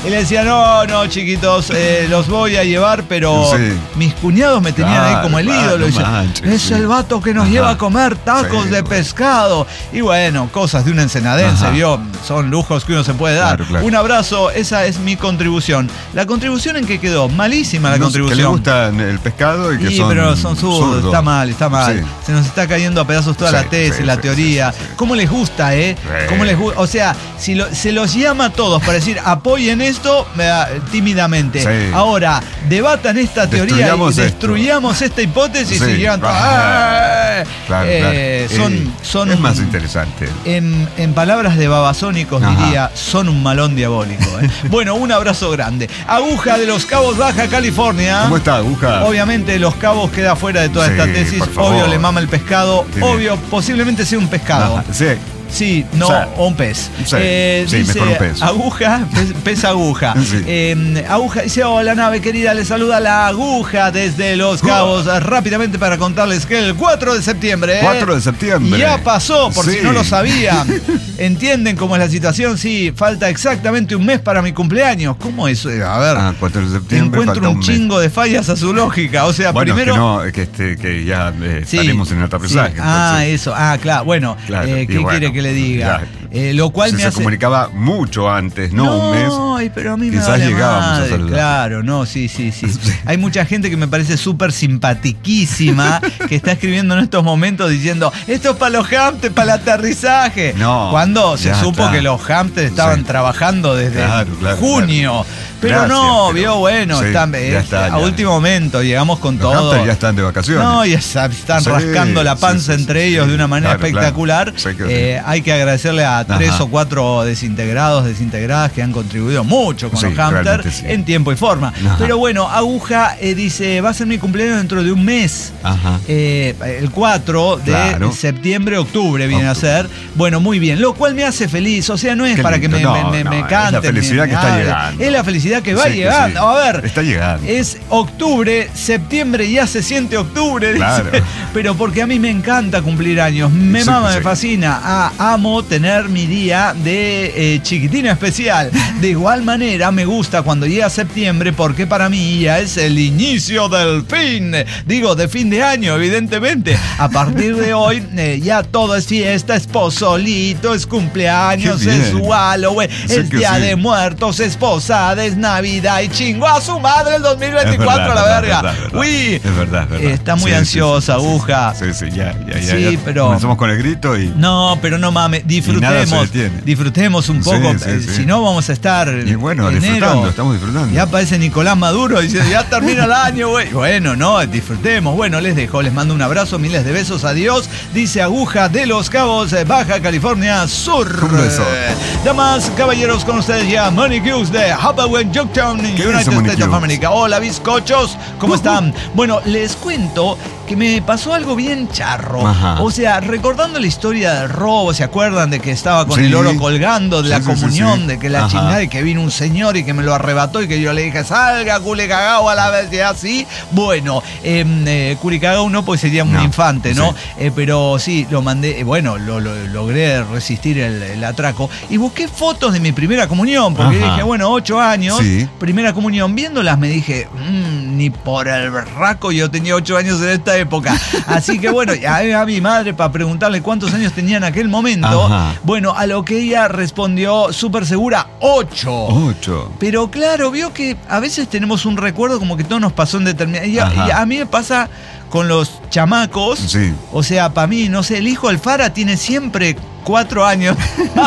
Y le decía, no, no, chiquitos, eh, los voy a llevar, pero Sí. mis cuñados me tenían Claro, ahí como el claro, ídolo. no Y dice, manches, es sí. el vato que nos Ajá. lleva a comer tacos Sí, de bueno. pescado. Y bueno, cosas de un ensenadense, Ajá. vio, son lujos que uno se puede dar. Claro, claro. Un abrazo, esa es mi contribución. ¿La contribución en qué quedó? Malísima la No, contribución. Que le gusta el pescado y que Sí, son pero son zurdos, está mal, está mal. Sí. Se nos está cayendo a pedazos toda Sí, la tesis, sí, la sí, teoría. sí, sí, sí. ¿Cómo les gusta, eh? Sí. ¿Cómo les gusta? O sea, si lo- se los llama a todos para decir apoyen esto eh, tímidamente. Sí. Ahora, debatan esta teoría y Destruyamos esto. destruyamos esta hipótesis Sí. y llegan todos. Ah, ¡eh! Claro, Eh, claro. Son, Eh, son es un- más interesante. En, en palabras de babasónicos Ajá. diría, son un malón diabólico. ¿eh? Bueno, un abrazo grande. Aguja de Los Cabos, Baja California. ¿Cómo está, Aguja? Obviamente Los Cabos queda fuera de toda Sí, esta tesis. por favor. Obvio le mama el pescado. Tiene- Obvio, posiblemente sea un pescado. Ajá, sí. Sí, no, O sea, o un pez. sí, Eh, sí, dice mejor un pez. Aguja, pez, pez aguja. Sí. Eh, aguja dice, hola nave querida, le saluda la Aguja desde Los Cabos. Rápidamente para contarles que el cuatro de septiembre. ¿eh? cuatro de septiembre. Ya pasó, por Sí. si no lo sabían. ¿Entienden cómo es la situación? Sí, falta exactamente un mes para mi cumpleaños. ¿Cómo es? A ver, Ah, cuatro de septiembre. encuentro falta un mes. chingo de fallas a su lógica. O sea, Bueno, primero... que no, que, este, que ya eh, Sí, estaremos en el aterrizaje. sí. Ah, entonces. eso. Ah, claro. Bueno, Claro, eh, y ¿qué bueno, quiere que le diga? ya. Eh, lo cual Si me se hace... comunicaba mucho antes, no, un mes. Ay, pero a mí me quizás vale llegábamos a madre. saludar. Claro, no, sí, sí, sí. Hay mucha gente que me parece súper simpatiquísima que está escribiendo en estos momentos diciendo, esto es para los hamsters, para el aterrizaje. No, Cuando se ya supo está. que los hamsters estaban Sí. trabajando desde Claro, claro, junio. claro. Pero Gracias, no, pero- vio, bueno, sí, están, ya eh, está, a ya. último momento llegamos con Los todo. hamsters ya están de vacaciones. No, ya sa- están Sí, rascando la sí, panza sí, entre sí, ellos sí. de una manera Claro, espectacular. claro. Sí, que- Eh, hay que agradecerle a tres Ajá. o cuatro desintegrados, desintegradas que han contribuido mucho con Sí, los hamsters realmente sí. en tiempo y forma. Ajá. Pero bueno, Aguja eh, dice, va a ser mi cumpleaños dentro de un mes. Ajá. Eh, el cuatro de Claro. septiembre, octubre viene Octubre. a ser. Bueno, muy bien. Lo cual me hace feliz. O sea, no es Qué para que lindo. me, No, me, me, no, me es la canten. felicidad me- que está me- llegando. Es la felicidad que va Sí, que llegando. sí. A ver. Está llegando. Es octubre, septiembre, ya se siente octubre, dice. Claro. Pero porque a mí me encanta cumplir años. Me Sí, mama, sí. me fascina. Ah, amo tener mi día de eh, chiquitina especial. De igual manera, me gusta cuando llega septiembre porque para mí ya es el inicio del fin. Digo, de fin de año, evidentemente. A partir de hoy, eh, ya todo es fiesta, es pozolito, es cumpleaños, Qué bien. es Halloween, Sí es que Día sí. de Muertos, es posada, es Navidad y chingo a su madre el dos mil veinticuatro Es a la verdad, verga. es verdad, es verdad. Uy, Es verdad, es verdad. eh, está muy Sí, sí, ansiosa, sí, sí, Aguja. Sí, sí, ya, ya, ya. Sí, ya. pero- Comenzamos con el grito y. No, pero no mames, nada se disfrutemos, detiene. disfrutemos un Sí, poco, sí, eh, sí. si no vamos a estar Y bueno, enero. disfrutando, estamos disfrutando. Ya aparece Nicolás Maduro diciendo, ya termina el año, güey. Bueno, no, disfrutemos. Bueno, les dejo, les mando un abrazo, miles de besos, adiós. Dice Aguja de Los Cabos, eh, Baja California Sur. Un beso. Eh, Damas, caballeros, con ustedes ya Monique Hughes de Happaway, Yorktown, ¿Qué United dice Monique States of Hughes? America. Hola, bizcochos, ¿cómo están? Bueno, les cuento que me pasó algo bien charro. Ajá. O sea, recordando la historia del robo, ¿se acuerdan de que estaba con Sí. el oro colgando de la Sí, sí, sí, comunión, sí. de que la Ajá. chingada y que vino un señor y que me lo arrebató y que yo le dije, salga, cule cagao a la vez, y así? Bueno, eh, eh, culicagao no, pues sería un No, infante, ¿no? sí. Eh, pero sí, lo mandé, eh, bueno, lo, lo- logré resistir el, el atraco y busqué fotos de mi primera comunión, porque Ajá. dije, bueno, ocho años, Sí. primera comunión, viéndolas me dije, "Mm, ni por el berraco yo tenía ocho años en esta época. Así que bueno, a, a mi madre para preguntarle cuántos años tenía en aquel momento, Ajá. bueno, a lo que ella respondió súper segura, ocho. Ocho. Pero claro, vio que a veces tenemos un recuerdo como que todo nos pasó en determinado... Y, a- Ajá. y a mí me pasa con los chamacos. Sí. O sea, para mí, no sé, el hijo Alfara tiene siempre cuatro años.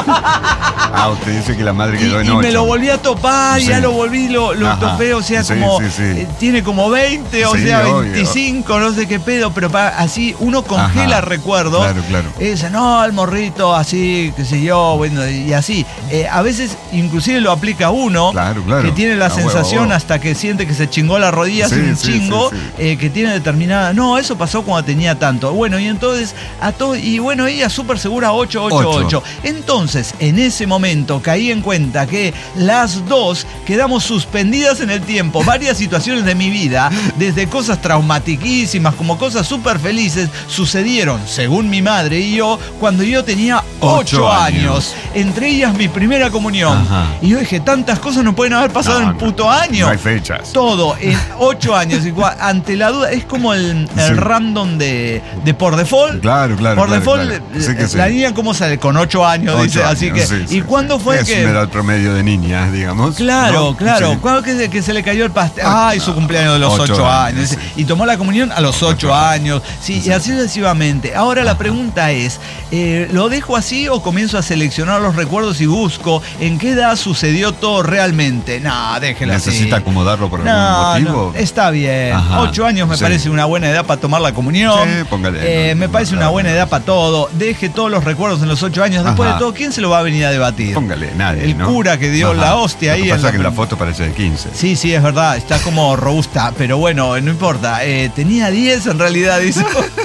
Ah, usted dice que la madre Y, quedó en y ocho. me lo volví a topar, Sí. ya lo volví, lo, lo Ajá. topé, o sea, Sí, como sí, sí. eh, tiene como veinte, o Sí, sea, obvio. veinticinco, no sé qué pedo, pero pa- así uno congela Ajá. recuerdos. Claro, claro. Y dice, no, el morrito, así, qué sé yo, bueno, y así. Eh, a veces inclusive lo aplica uno, Claro, claro. que tiene la Ah, huevo, sensación huevo. hasta que siente que se chingó la rodilla, Sí, hace un sí, chingo, sí, sí. eh, que tiene determinada, no, eso pasó cuando tenía tanto. Bueno, y entonces, a todo, y bueno, ella súper segura, ocho, ocho, ocho. Entonces, en ese momento caí en cuenta que las dos quedamos suspendidas en el tiempo. Varias situaciones de mi vida, desde cosas traumatiquísimas como cosas súper felices, sucedieron, según mi madre y yo, cuando yo tenía ocho años. Entre ellas mi primera comunión. Ajá. Y yo dije, tantas cosas no pueden haber pasado no, en un puto no, año. No hay fechas. Todo en ocho años. Ante la duda, es como el, el sí. random de, de por default. Claro, claro. Por claro, default, claro. Sí que sí. La niña, ¿cómo sale? Con ocho años, ocho dice. Años, así que. Sí, sí, ¿y cuándo sí. fue es que.? Es el promedio de niñas, digamos. Claro, ¿no? claro. Sí. ¿Cuándo que, que se le cayó el pastel? Ay, su cumpleaños de los ocho, ocho años. años. Y tomó la comunión a los ocho años. Sí, sí, y así sucesivamente. Ahora la pregunta es: eh, ¿lo dejo así o comienzo a seleccionar los recuerdos y busco en qué edad sucedió todo realmente? No, déjelo así. ¿Necesita acomodarlo por no, algún motivo? No, está bien. Ajá. Ocho años me sí. parece una buena edad para tomar la comunión. Sí, póngale. Eh, no, me parece no, una buena edad para todo. Deje todos los recuerdos en los ocho años. Después Ajá. de todo, ¿quién se lo va a venir a debatir? Póngale, nadie. El ¿no? cura que dio Ajá. la hostia ahí. Lo que pasa en es que en la foto parece de quince. Sí, sí, es verdad. Está como robusta. Pero bueno, no importa. Eh, tenía diez en realidad, dice.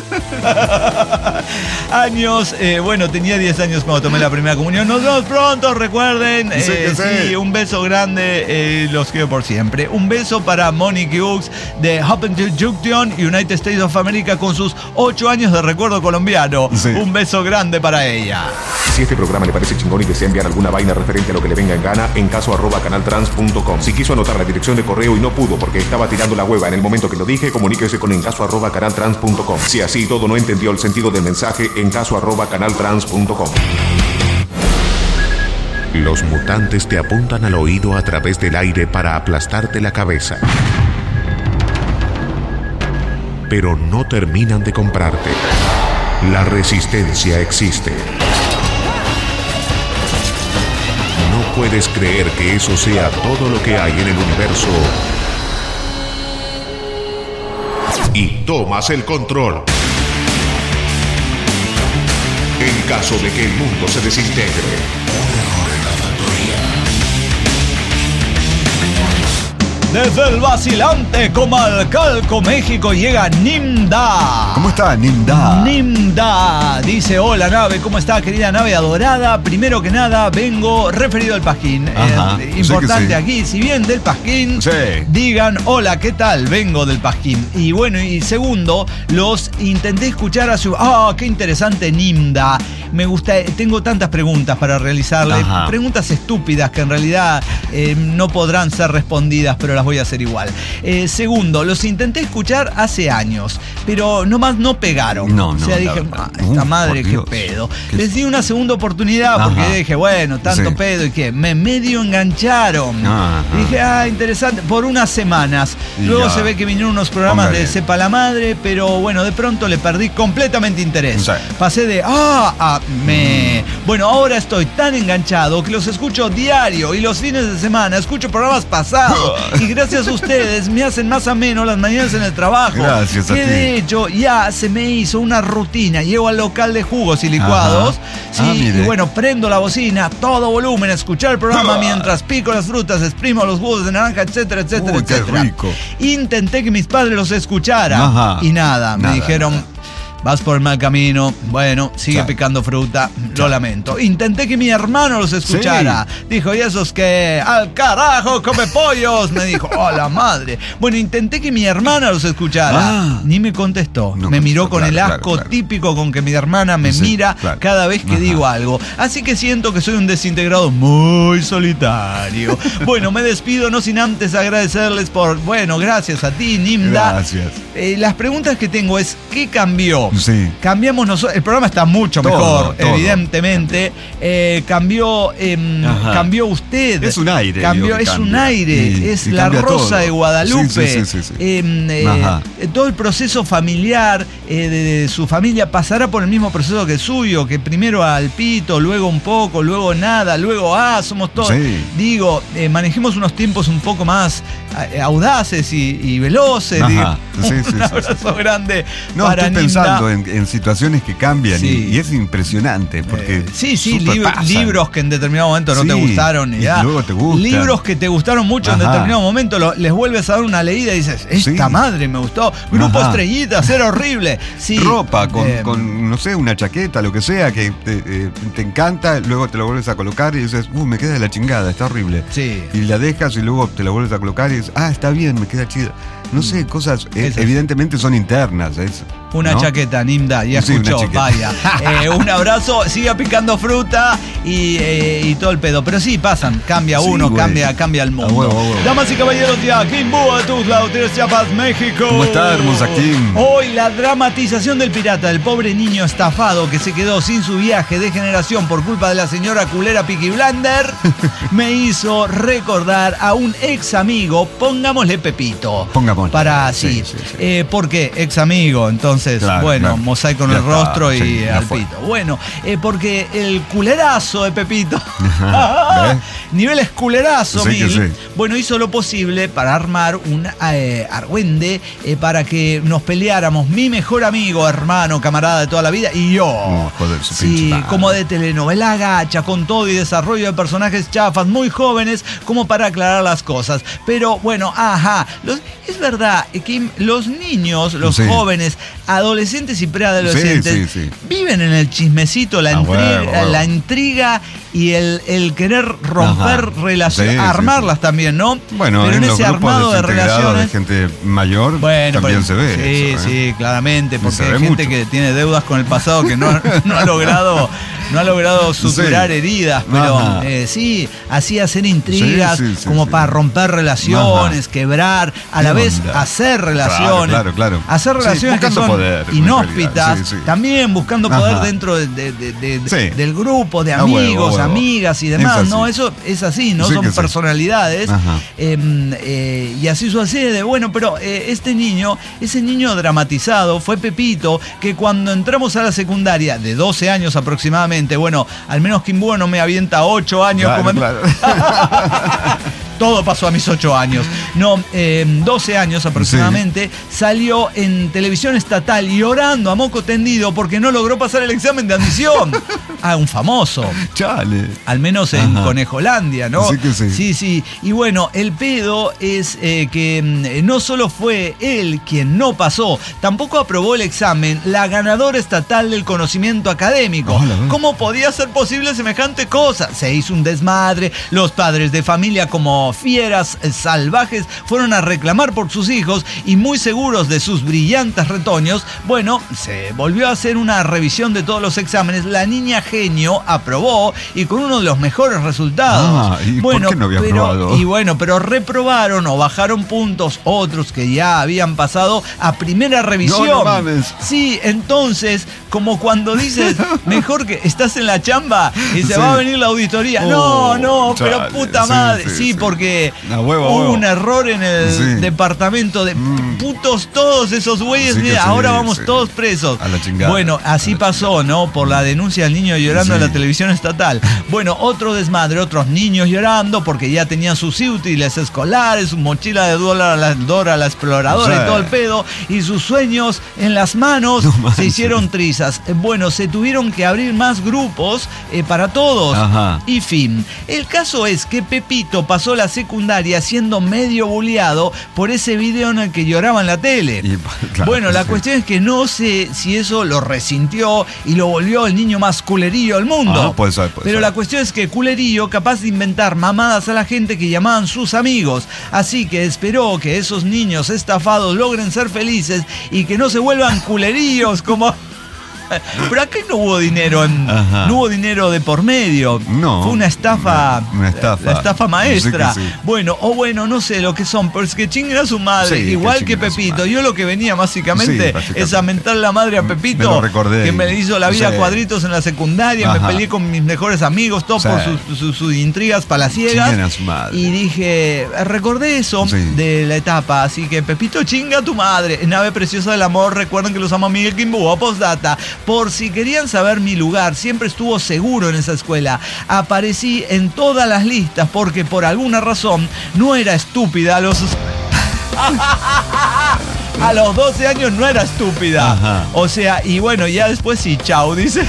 años. Eh, bueno, tenía diez años cuando tomé la primera comunión. Nos vemos pronto, recuerden. Eh, sí, sí. sí, un beso grande. Eh, los quiero por siempre. Un beso para Monique Hughes de Hoppen Junction, United States of America, con sus ocho años de recuerdo colombiano. Sí. Un beso grande para ella. Si este programa le parece chingón y desea enviar alguna vaina referente a lo que le venga en gana, en caso arroba canaltrans punto com. Si quiso anotar la dirección de correo y no pudo porque estaba tirando la hueva en el momento que lo dije, comuníquese con encaso arroba canaltrans punto com. Si así todo no entendió el sentido del mensaje, encaso arroba canaltrans punto com. Los mutantes te apuntan al oído a través del aire para aplastarte la cabeza. Pero no terminan de comprarte. La resistencia existe. No puedes creer que eso sea todo lo que hay en el universo. Y tomas el control. En caso de que el mundo se desintegre. Desde el vacilante Comalcalco, México, llega Nimda. ¿Cómo está, Nimda? Nimda dice: hola, nave, ¿cómo está, querida nave adorada? Primero que nada, vengo referido al Pasquín. Ajá, eh, importante sí. aquí, si bien del Pasquín, sí. digan: hola, ¿qué tal? Vengo del Pasquín. Y bueno, y segundo, los intenté escuchar a su... ¡Ah, oh, qué interesante, Nimda! Me gusta, tengo tantas preguntas para realizarle. Ajá. Preguntas estúpidas que en realidad eh, no podrán ser respondidas, pero las voy a hacer igual. Eh, segundo, los intenté escuchar hace años, pero nomás no pegaron. No, no. O sea, dije, ah, esta madre, qué pedo. ¿Qué? Les di una segunda oportunidad. Ajá. Porque dije, bueno, tanto sí. pedo y que me medio engancharon. Ajá. Dije, ah, interesante, por unas semanas. Luego ya. se ve que vinieron unos programas Póngale. de Sepa la Madre, pero bueno, de pronto le perdí completamente interés. Sí. Pasé de, ah, a me. Mm. Bueno, ahora estoy tan enganchado que los escucho diario y los fines de semana escucho programas pasados. Y gracias a ustedes me hacen más ameno las mañanas en el trabajo. Gracias a que ti. de hecho ya se me hizo una rutina. Llego al local de jugos y licuados. Sí, ah, y bueno, prendo la bocina, todo volumen, escuchar el programa mientras pico las frutas, exprimo los jugos de naranja, etcétera, etcétera, Uy, etcétera. Qué rico. Intenté que mis padres los escucharan. Ajá. Y nada, me nada, dijeron... Nada. Vas por el mal camino. Bueno, sigue Chao. picando fruta. Chao. Lo lamento. Intenté que mi hermano los escuchara. Sí. Dijo, ¿y esos qué? ¡Al carajo, come pollos! Me dijo, ¡oh, la madre! Bueno, intenté que mi hermana los escuchara. Ah. Ni me contestó. No me contestó, miró con claro, el asco claro, claro. típico con que mi hermana me sí, mira claro. cada vez que Ajá. digo algo. Así que siento que soy un desintegrado muy solitario. Bueno, me despido no sin antes agradecerles por... Bueno, gracias a ti, Nimda. Gracias. Eh, las preguntas que tengo es, ¿qué cambió? Sí. Cambiamos nosotros. El programa está mucho todo, mejor, todo. evidentemente. Eh, cambió, eh, cambió usted. Es un aire. Cambió, es un aire. Sí, es la Rosa todo. de Guadalupe. Sí, sí, sí, sí. Eh, eh, todo el proceso familiar eh, de, de su familia pasará por el mismo proceso que el suyo, que primero al pito, luego un poco, luego nada, luego ah, somos todos. Sí. Digo, eh, manejemos unos tiempos un poco más eh, audaces y, y veloces. Digo, sí, un sí, abrazo sí, sí. grande no, para estoy Nimda. pensando visto en, en situaciones que cambian Sí. y, y es impresionante porque Eh, sí, sí, súper lib- pasan. libros que en determinado momento no Sí, te gustaron. Y, y ya. luego te gustan. Libros que te gustaron mucho en Ajá. determinado momento, lo- les vuelves a dar una leída y dices, esta Sí. madre me gustó. Grupo Ajá. Estrellitas, era horrible. Sí, ropa con, eh, con, no sé, una chaqueta, lo que sea, que te, eh, te encanta, luego te la vuelves a colocar y dices, uh, me queda de la chingada, está horrible. Sí. Y la dejas y luego te la vuelves a colocar y dices, ah, está bien, me queda chida. No sé, cosas, eh, Es así. evidentemente son internas. Es, Una ¿no? chaqueta, Nimda, ya Sí, una escuchó, chaqueta. vaya. Eh, un abrazo, siga picando fruta y, eh, y todo el pedo. Pero sí, pasan, cambia Sí, uno, güey. cambia, cambia el mundo. A huevo, a huevo. Damas y caballeros, ya, Kimbo, de Tuzla, Hoteles Chiapas, México. ¿Cómo está, hermosa Kim? Hoy la dramatización del pirata, del pobre niño estafado que se quedó sin su viaje de generación por culpa de la señora culera Peaky Blinder, me hizo recordar a un ex amigo, pongámosle Pepito. Pongámosle. Para, sí. Sí, sí, sí. Eh, ¿Por qué? Ex amigo, entonces, Claro, bueno, claro. mosaico en Ya el está, rostro y sí, ya al fue. pito. Bueno, eh, porque el culerazo de Pepito, Ajá, ¿ves? niveles culerazo Sí que mil, sí. bueno, hizo lo posible para armar un eh, argüende eh, para que nos peleáramos mi mejor amigo, hermano, camarada de toda la vida y yo. No, joder, su Sí, pinche madre. como de telenovela gacha, con todo y desarrollo de personajes chafas muy jóvenes, como para aclarar las cosas. Pero bueno, ajá, los, es verdad que los niños, los Sí. jóvenes, adolescentes y preadolescentes, Sí, sí, sí. viven en el chismecito, la, Ah, intriga, huevo, huevo. la intriga y el, el querer romper Ajá. relaciones, Sí, sí, armarlas sí. también, ¿no? Bueno, pero en en los ese grupos armado de desintegrados relaciones. de gente mayor Bueno, también pero- se ve. Sí, eso, ¿eh? sí, claramente, porque Se hay ve gente mucho. que tiene deudas con el pasado que no, no ha logrado, no ha logrado suturar Sí. heridas, pero Ajá. eh, sí, así hacer intrigas, Sí, sí, sí, como sí. para romper relaciones, Ajá. quebrar, a la ¿Qué vez onda? hacer relaciones, Claro, claro, claro. hacer Sí, relaciones que buscando son poder, en inhóspitas, realidad. Sí, sí. también buscando poder Ajá. dentro de, de- de- de- Sí. del grupo de A huevo, amigos, a huevo. amigas y Es demás, así. ¿no? Eso es así, ¿no? Sí Son que sí. personalidades. Ajá. Eh, eh, y así sucede. Bueno, pero eh, este niño, ese niño dramatizado fue Pepito, que cuando entramos a la secundaria, de doce años aproximadamente, bueno, al menos Kimbúa no me avienta ocho años. Claro, como- claro. Todo pasó a mis ocho años. No, eh, doce años aproximadamente, salió en televisión estatal llorando a moco tendido porque no logró pasar el examen de admisión. Ah, un famoso. Chale. Al menos en Ajá. Conejolandia, ¿no? Sí que sí. Sí, sí. Y bueno, el pedo es eh, que mm, no solo fue él quien no pasó, tampoco aprobó el examen la ganadora estatal del conocimiento académico. Hola, güey. ¿Cómo podía ser posible semejante cosa? Se hizo un desmadre, los padres de familia como fieras eh, salvajes fueron a reclamar por sus hijos y muy seguros de sus brillantes retoños, bueno, se volvió a hacer una revisión de todos los exámenes. La niña genio aprobó y con uno de los mejores resultados. Ah, ¿y por bueno, qué no había pero, aprobado? Y bueno, pero reprobaron o bajaron puntos otros que ya habían pasado a primera revisión. No, no mames. Sí, entonces, como cuando dices, mejor que estás en la chamba y se Sí. va a venir la auditoría. Oh, no, no, pero chale, puta sí, madre. sí, Sí, sí. porque A huevo, a hubo huevo. un error en el Sí. departamento de Mm. putos todos esos güeyes. Sí que Mira, sí, ahora vamos sí. todos presos. A la chingada. Bueno, así A la pasó, ¿no? Por la denuncia del niño llorando Sí. en la televisión estatal. Bueno, otro desmadre, otros niños llorando porque ya tenían sus útiles escolares, su mochila de Dora la, Dora la exploradora Sí. y todo el pedo, y sus sueños en las manos No manches. se hicieron trizas. Eh, Bueno, se tuvieron que abrir más grupos eh, para todos. Ajá. Y fin. El caso es que Pepito pasó la secundaria siendo medio bulleado por ese video en el que lloraba en la tele. Y, claro, bueno, la sí. cuestión es que no sé si eso lo resintió y lo volvió el niño más culerillo del mundo. Ah, puede ser, puede Pero ser. la cuestión es que culerillo capaz de inventar mamadas a la gente que llamaban sus amigos. Así que esperó que esos niños estafados logren ser felices y que no se vuelvan culerillos como... Pero acá no hubo dinero, en- Ajá. no hubo dinero de por medio. No, Fue una estafa, una- una estafa. la estafa maestra. Sí que sí. Bueno, o bueno, no sé lo que son, pero es que chinguen a su madre, Sí, que igual que, chinguen a su Pepito. madre. Yo lo que venía básicamente, Sí, básicamente. es a mentar la madre a Pepito, Me lo recordé. que me le hizo la vida Sí. a cuadritos en la secundaria, Ajá. me peleé con mis mejores amigos, todo Sí. por sus, sus- sus intrigas palaciegas. Chinguen a su madre. Y dije, recordé eso Sí. de la etapa, así que Pepito, chinga a tu madre. Nave preciosa del amor, recuerden que los amo Miguel Kimbúa, postdata. Por si querían saber mi lugar, siempre estuvo seguro en esa escuela. Aparecí en todas las listas porque por alguna razón no era estúpida. Los A los doce años no era estúpida. Ajá. O sea, y bueno, ya después sí, chau, dice.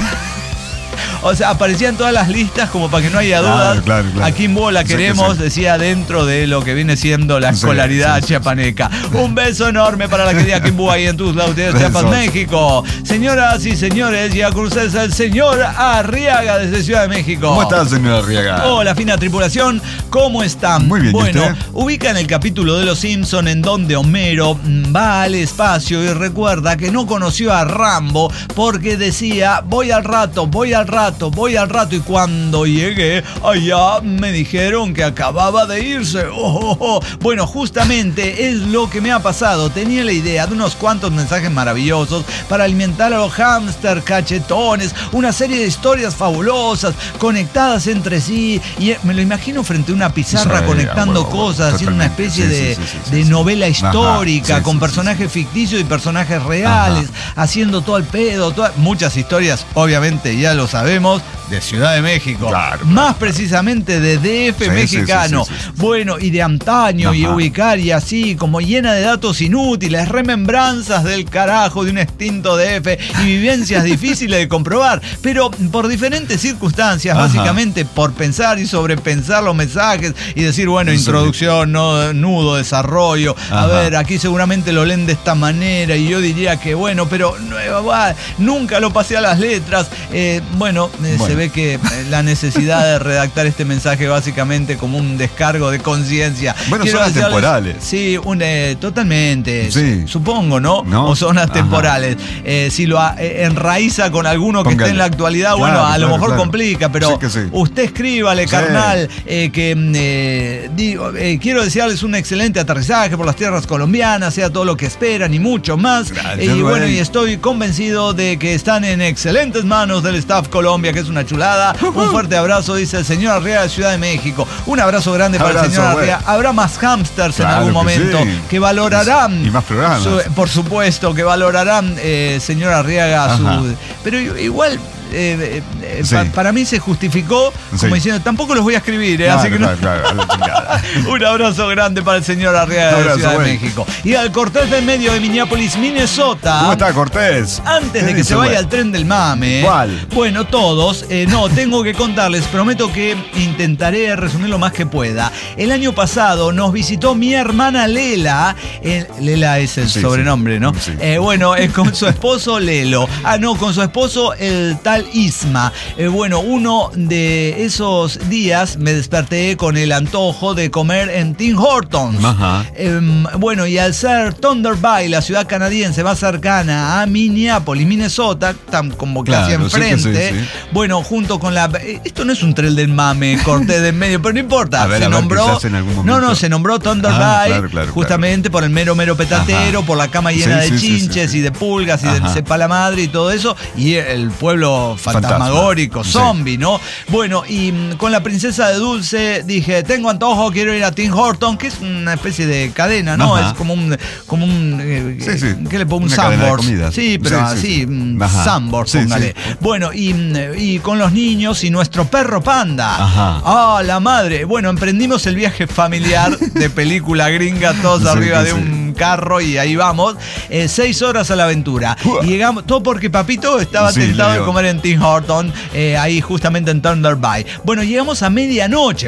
O sea, aparecían todas las listas como para que no haya Claro, dudas. claro, claro. A Kimbo la Sí que queremos, sí. decía, dentro de lo que viene siendo la Sí, escolaridad sí, sí. chiapaneca. Un beso enorme para la querida Kimbo ahí en Tuzla, ustedes, Chiapas, Besos. México. Señoras y señores, y a cruzarse el señor Arriaga desde Ciudad de México. ¿Cómo estás, señor Arriaga? Hola, fina tripulación, ¿cómo están? Muy bien, ¿y Bueno, usted? ubican el capítulo de Los Simpson en donde Homero mm, va al espacio y recuerda que no conoció a Rambo porque decía, voy al rato, voy al rato, voy al rato, y cuando llegué allá me dijeron que acababa de irse. Oh, oh, oh. Bueno, justamente es lo que me ha pasado. Tenía la idea de unos cuantos mensajes maravillosos para alimentar a los hámster cachetones, una serie de historias fabulosas conectadas entre sí, y me lo imagino frente a una pizarra Sí, conectando bueno, cosas, haciendo una totalmente. especie Sí, de, sí, sí, sí, de sí. novela histórica, Ajá, sí, con sí, personajes ficticios y personajes reales, Ajá. haciendo todo el pedo, toda- muchas historias, obviamente ya lo sabemos, de Ciudad de México, Claro, más claro. precisamente de D F Sí, sí, mexicano, sí, sí, sí, sí. bueno, y de antaño, y Ajá. ubicar y así, como llena de datos inútiles, remembranzas del carajo de un extinto D F y vivencias difíciles de comprobar, pero por diferentes circunstancias, Ajá. básicamente por pensar y sobrepensar los mensajes y decir, bueno, Sí. introducción, no, nudo, desarrollo, a Ajá. ver, aquí seguramente lo leen de esta manera y yo diría que bueno, pero no, va, nunca lo pasé a las letras. Eh, bueno, eh, Bueno. se ve que eh, la necesidad de redactar este mensaje básicamente como un descargo de conciencia. Bueno, Quiero son decirles- atemporales. Sí, un, eh, totalmente. Sí. Supongo, ¿no? ¿No? O son Ajá. atemporales. Eh, si lo a- eh, enraiza con alguno que Póngale. esté en la actualidad, Claro, bueno, a lo claro, mejor claro. complica, pero Sí que sí. usted escríbale, Sí. carnal, eh, que mm, eh, digo, eh, quiero desearles un excelente aterrizaje por las tierras colombianas, sea todo lo que esperan y mucho más. Gracias, Eh, y bueno, güey. y estoy convencido de que están en excelentes manos del Staff Colombia, que es una chulada. Un fuerte abrazo, dice el señor Arriaga de Ciudad de México. Un abrazo grande para Abrazo, el señor güey. Arriaga. Habrá más hamsters en Claro algún que momento sí. que valorarán. Y más programas. su- por supuesto, que valorarán, eh, señor Arriaga, su. Ajá. Pero igual. eh, eh, Sí. pa- para mí se justificó como Sí. diciendo, tampoco los voy a escribir, eh, Claro, así que no- claro, claro, a la chingada. un abrazo grande para el señor Arriaga Un de abrazo, Ciudad de güey. México. Y al Cortés del Medio de Minneapolis, Minnesota. ¿Cómo está, Cortés? Antes ¿Qué de que dice, se vaya güey? al tren del mame. ¿Cuál? Bueno, todos. eh, no, tengo que contarles. Prometo que intentaré resumir lo más que pueda. El año pasado nos visitó mi hermana Lela. eh, Lela es el Sí, sobrenombre, sí. ¿no? Sí. Eh, bueno, es con su esposo Lelo. Ah, no, con su esposo el tal Isma. Eh, bueno, uno de esos días me desperté con el antojo de comer en Tim Hortons. Ajá. Em, bueno, y al ser Thunder Bay, la ciudad canadiense más cercana a Minneapolis, Minnesota, tan como casi Claro, sí que enfrente, sí, sí. bueno, junto con la... eh, Esto no es un tren del mame, corté de en medio, pero no importa. A ver, se a ver, nombró... quizás en algún no, momento. no, se nombró Thunder Ah, Bay claro, claro, justamente por el mero, mero petatero, Ajá. por la cama llena Sí, de sí, sí, chinches sí, sí. y de pulgas y de Ajá. sepa la madre y todo eso, y el pueblo Fantasma. fantasmagórico, Sí. zombie, ¿no? Bueno, y mm, con la princesa de Dulce dije, tengo antojo, quiero ir a Tim Hortons, que es una especie de cadena, ¿no? Ajá. Es como un, como un, eh, Sí, sí. ¿qué le pongo? Un Una cadena de Sambors. comidas. Sí, pero Sí, sí, así, sí. mm, Ajá. Sambors, Sí, póngale. sí. Bueno, y, mm, y con los niños y nuestro perro panda. Ajá. Ah, la madre. Bueno, emprendimos el viaje familiar de película gringa, todos Sí, arriba sí, de sí. un carro y ahí vamos. Eh, seis horas a la aventura. Y llegamos, todo porque Papito estaba Sí, tentado de Leo. comer en Tim Hortons, eh, ahí justamente en Thunder Bay. Bueno, llegamos a medianoche.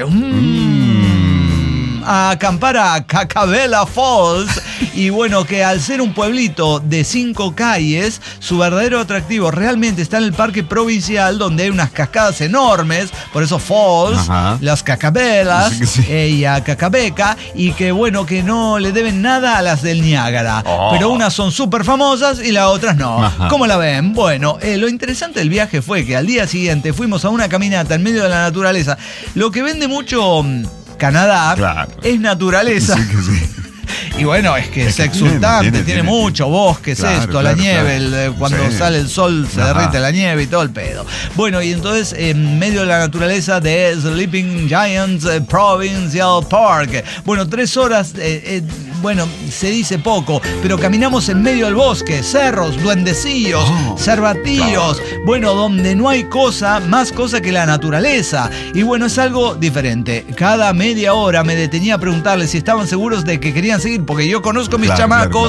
Mm. A acampar a Cacabella Falls. Y bueno, que al ser un pueblito de cinco calles, su verdadero atractivo realmente está en el parque provincial, donde hay unas cascadas enormes, por eso Falls, Ajá. las Cacabelas, Sí que sí. eh, y a Cacabeca, y que bueno, que no le deben nada a las del Niágara. Oh. Pero unas son súper famosas y las otras no. Ajá. ¿Cómo la ven? Bueno, eh, lo interesante del viaje fue que al día siguiente fuimos a una caminata en medio de la naturaleza. Lo que vende mucho mm, Canadá Claro. es naturaleza. Sí que sí. Y bueno, es que es, Es que exultante, tiene, tiene, tiene, mucho tiene. bosque, es Claro, esto, claro, la nieve, claro. el, eh, cuando Sí. sale el sol se Ajá. derrite la nieve y todo el pedo. Bueno, y entonces en medio de la naturaleza de Sleeping Giants eh, Provincial Park. Bueno, tres horas, eh, eh, bueno, se dice poco, pero caminamos en medio del bosque, cerros, duendecillos, Oh, cervatillos, bueno, donde no hay cosa, más cosa que la naturaleza. Y bueno, es algo diferente. Cada media hora me detenía a preguntarles si estaban seguros de que querían seguir, porque yo conozco mis Claro, chamacos, claro,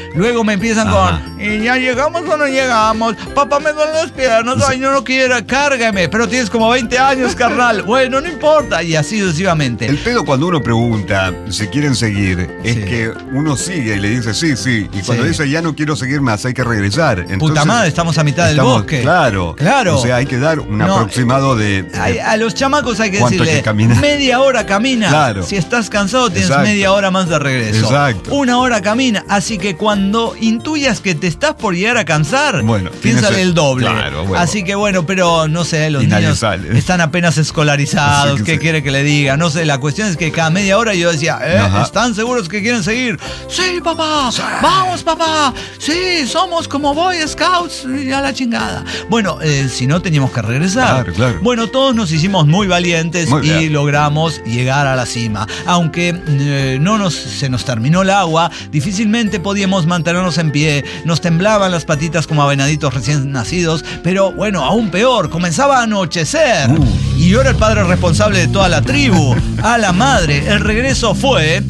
Luego me empiezan Ajá. con, ¿y ya llegamos o no llegamos? Papá, me duelen las piernas, ay, no, no quiero, cárgame. Pero tienes como veinte años, carnal. Bueno, no importa. Y así sucesivamente. El pedo cuando uno pregunta si quieren seguir, es Sí. que uno sigue y le dice sí, sí. Y cuando Sí. dice ya no quiero seguir más, hay que regresar. Entonces, Puta madre, estamos a mitad del estamos- bosque. Claro. Claro. O sea, hay que dar un No, aproximado de... de- Ay, a los chamacos hay que ¿Cuánto hay decirle, que caminar? media hora camina. Claro. Si estás cansado, tienes Exacto. media hora más de regreso. Exacto. Una hora camina. Así que cuando intuyas que te estás por llegar a cansar, Bueno, piénsale tienes el- el doble. claro, bueno. Así que bueno, pero no sé, los Y nadie niños sale. están apenas escolarizados. Sí, ¿Qué sí. quiere que le diga? No sé, la cuestión es que cada media hora yo decía, ¿eh? Ajá. ¿Están seguros que quieren seguir? Sí, papá. Vamos, papá. Sí, somos como Boy Scouts. Ya la chingada. Bueno, eh, si no teníamos que regresar. Claro, claro. Bueno, todos nos hicimos muy valientes Muy y bien. logramos llegar a la cima. Aunque eh, no nos, se nos terminó el agua, difícilmente podíamos mantenernos en pie. Nos temblaban las patitas como a venaditos recién nacidos. Pero bueno, aún peor, comenzaba a anochecer. Uh. Y yo era el padre responsable de toda la tribu. A la madre, el regreso fue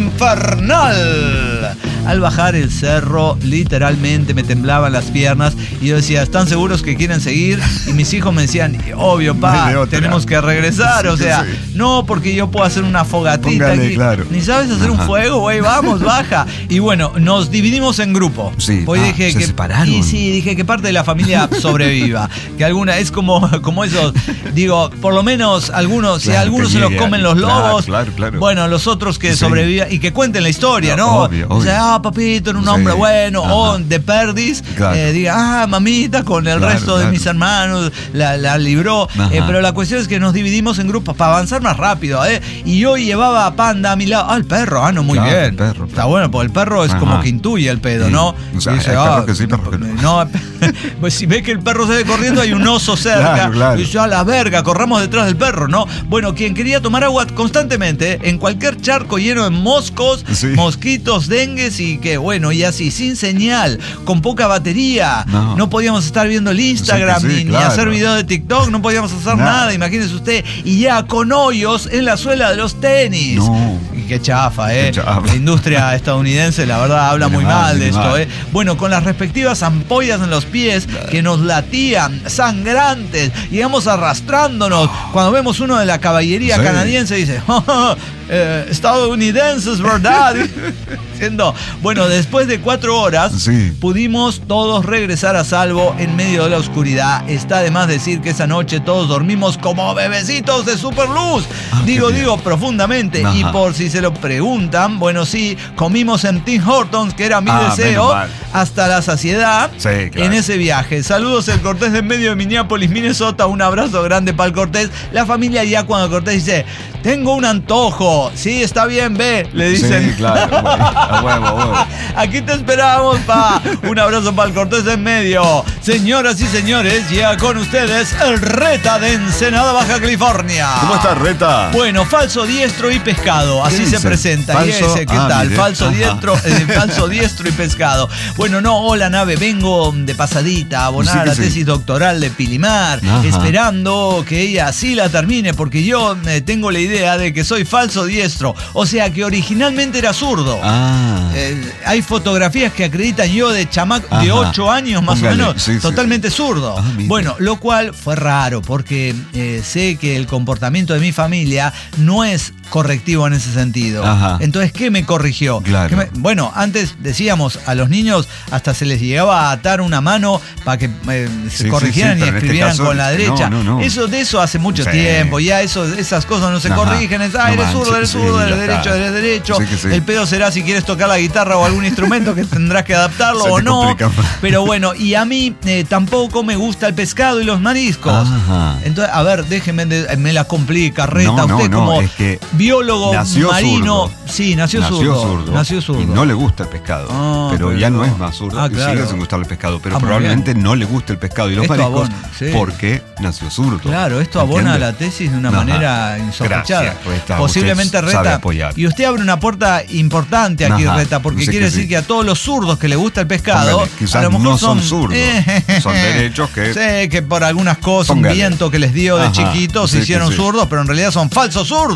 infernal. Al bajar el cerro, literalmente me temblaban las piernas y yo decía, ¿están seguros que quieren seguir? Y mis hijos me decían, obvio, No pa, hay de otra. tenemos que regresar. Sí, O sea, sí. no porque yo puedo hacer una fogatita Póngale, aquí. claro. Ni sabes hacer un Ajá. fuego, güey, vamos, baja. Y bueno, nos dividimos en grupo. Sí. Pues Ah, dije ¿se que separaron? Y sí, dije que parte de la familia sobreviva. Que alguna, es como, como esos, digo, por lo menos algunos, si Claro, algunos que se los llegue comen a- los claro, lobos, claro, claro. bueno, los otros que Sí. sobrevivan y que cuenten la historia, No, ¿no? obvio, O obvio. sea, ah, papito, era un Sí. hombre bueno, Ajá. o de perdis, Claro. eh, diga, ah, mamita, con el Claro, resto de claro. mis hermanos la, la libró. Ajá. Eh, pero la cuestión es que nos dividimos en grupos para avanzar más rápido, ¿eh? Y yo llevaba a Panda a mi lado. Ah, el perro, ah, no, muy Claro, bien. el perro, Está perro. bueno, porque el perro es Ajá. como que intuye el pedo, Sí. ¿no? O sea, Dice, hay ah, perros que sí, perros que no. no, pues si ve que el perro sale corriendo, hay un oso cerca. Claro, claro. Y yo, a la verga, corramos detrás del perro, ¿no? Bueno, quien quería tomar agua constantemente, en cualquier charco lleno de moscos, Sí. mosquitos, dengues y que, bueno, y así, sin señal, con poca batería. No, No. podíamos estar viendo el Instagram, Sí que sí, ni, ni claro. hacer videos de TikTok, no podíamos hacer Nada. nada, imagínese usted. Y ya con hoyos en la suela de los tenis. No. Y qué chafa, ¿eh? Qué chafa. La industria estadounidense, la verdad, habla Viene muy mal, mal de viene esto, mal. ¿eh? Bueno, con las respectivas ampollas en los pies que nos latían, sangrantes, llegamos arrastrándonos. Cuando vemos uno de la caballería Sí. canadiense, dice, "Ja, ja, eh, estadounidenses, ¿verdad?" Diciendo, bueno, después de cuatro horas, Sí. pudimos todos regresar a salvo en medio de la oscuridad. Está de más decir que esa noche todos dormimos como bebecitos de superluz. Ah, digo, qué bien. digo, profundamente. Ajá. Y por si se lo preguntan, bueno, sí, comimos en Tim Hortons, que era mi Ah, deseo, menos mal. hasta la saciedad Sí, claro. en ese viaje. Saludos el Cortés de medio de Minneapolis, Minnesota. Un abrazo grande para el Cortés. La familia ya cuando el Cortés dice, tengo un antojo. Sí, está bien, ve, le dicen. Sí, claro. güey. A huevo, a huevo. Aquí te esperamos, pa. Un abrazo para el Cortés en medio. Señoras y señores, llega con ustedes el Reta de Ensenada, Baja California. ¿Cómo estás, Reta? Bueno, falso, diestro y pescado. Así ¿Qué se dice? presenta. Y Falso, ese, ¿qué ah, tal? mire. Falso, Ajá. diestro, eh, falso, diestro y pescado. Bueno, no, hola, nave. Vengo de pasadita a abonar Sí que la sí. tesis doctoral de Pilimar, Ajá. esperando que ella sí la termine, porque yo eh, tengo la idea de que soy falso diestro. O sea, que originalmente era zurdo. Ah. Eh, hay fotografías que acreditan yo de chamaco de Ajá. ocho años más Póngale, o menos, sí, sí, totalmente zurdo. Ah, mira. Bueno, lo cual fue raro porque eh, sé que el comportamiento de mi familia no es correctivo en ese sentido. Ajá. Entonces, ¿qué me corrigió? Claro. ¿Qué me- bueno, antes decíamos a los niños hasta se les llegaba a atar una mano para que eh, se Sí, sí, corrigieran sí, y pero en este escribieran caso, con la no, derecha. no, no. Eso de eso hace mucho Sí. tiempo. Ya eso, esas cosas no se Ajá. corrigen. Es, ah, No eres manches, zurdo, eres sí, zurdo, ya eres está. derecho, eres derecho. Sí que sí. El pedo será si quieres tocar la guitarra o algún instrumento que tendrás que adaptarlo Se o te no. complica más. Pero bueno, y a mí eh, tampoco me gusta el pescado y los mariscos. Ajá. Entonces, a ver, déjeme, de- me la complica, Reta. No, no, Usted no, como es que biólogo nació marino. zurdo. Sí, nació, Nació zurdo. zurdo. Nació zurdo. Y no le gusta el pescado. Ah, pero pero ya no no. es más zurdo. Ah, y claro. sigue sin gustarle el pescado. Pero Ah, muy probablemente no le guste el pescado y los Esto mariscos abona, sí. porque nació zurdo. Claro, esto abona ¿Entiende? la tesis de una Ajá. manera insospechada. Gracias, Reta. Posiblemente, Usted sabe Reta. apoyar. Y usted abre una puerta importante aquí, Ajá. Reta, porque Sé quiere que decir sí. que a todos los zurdos que les gusta el pescado, Póngale, quizás a lo mejor no son zurdos, son derechos que- sé que por algunas cosas, Póngale. un viento que les dio de Ajá, chiquitos, se sí que hicieron sí. zurdos, pero en realidad son falsos zurdos. Ajá.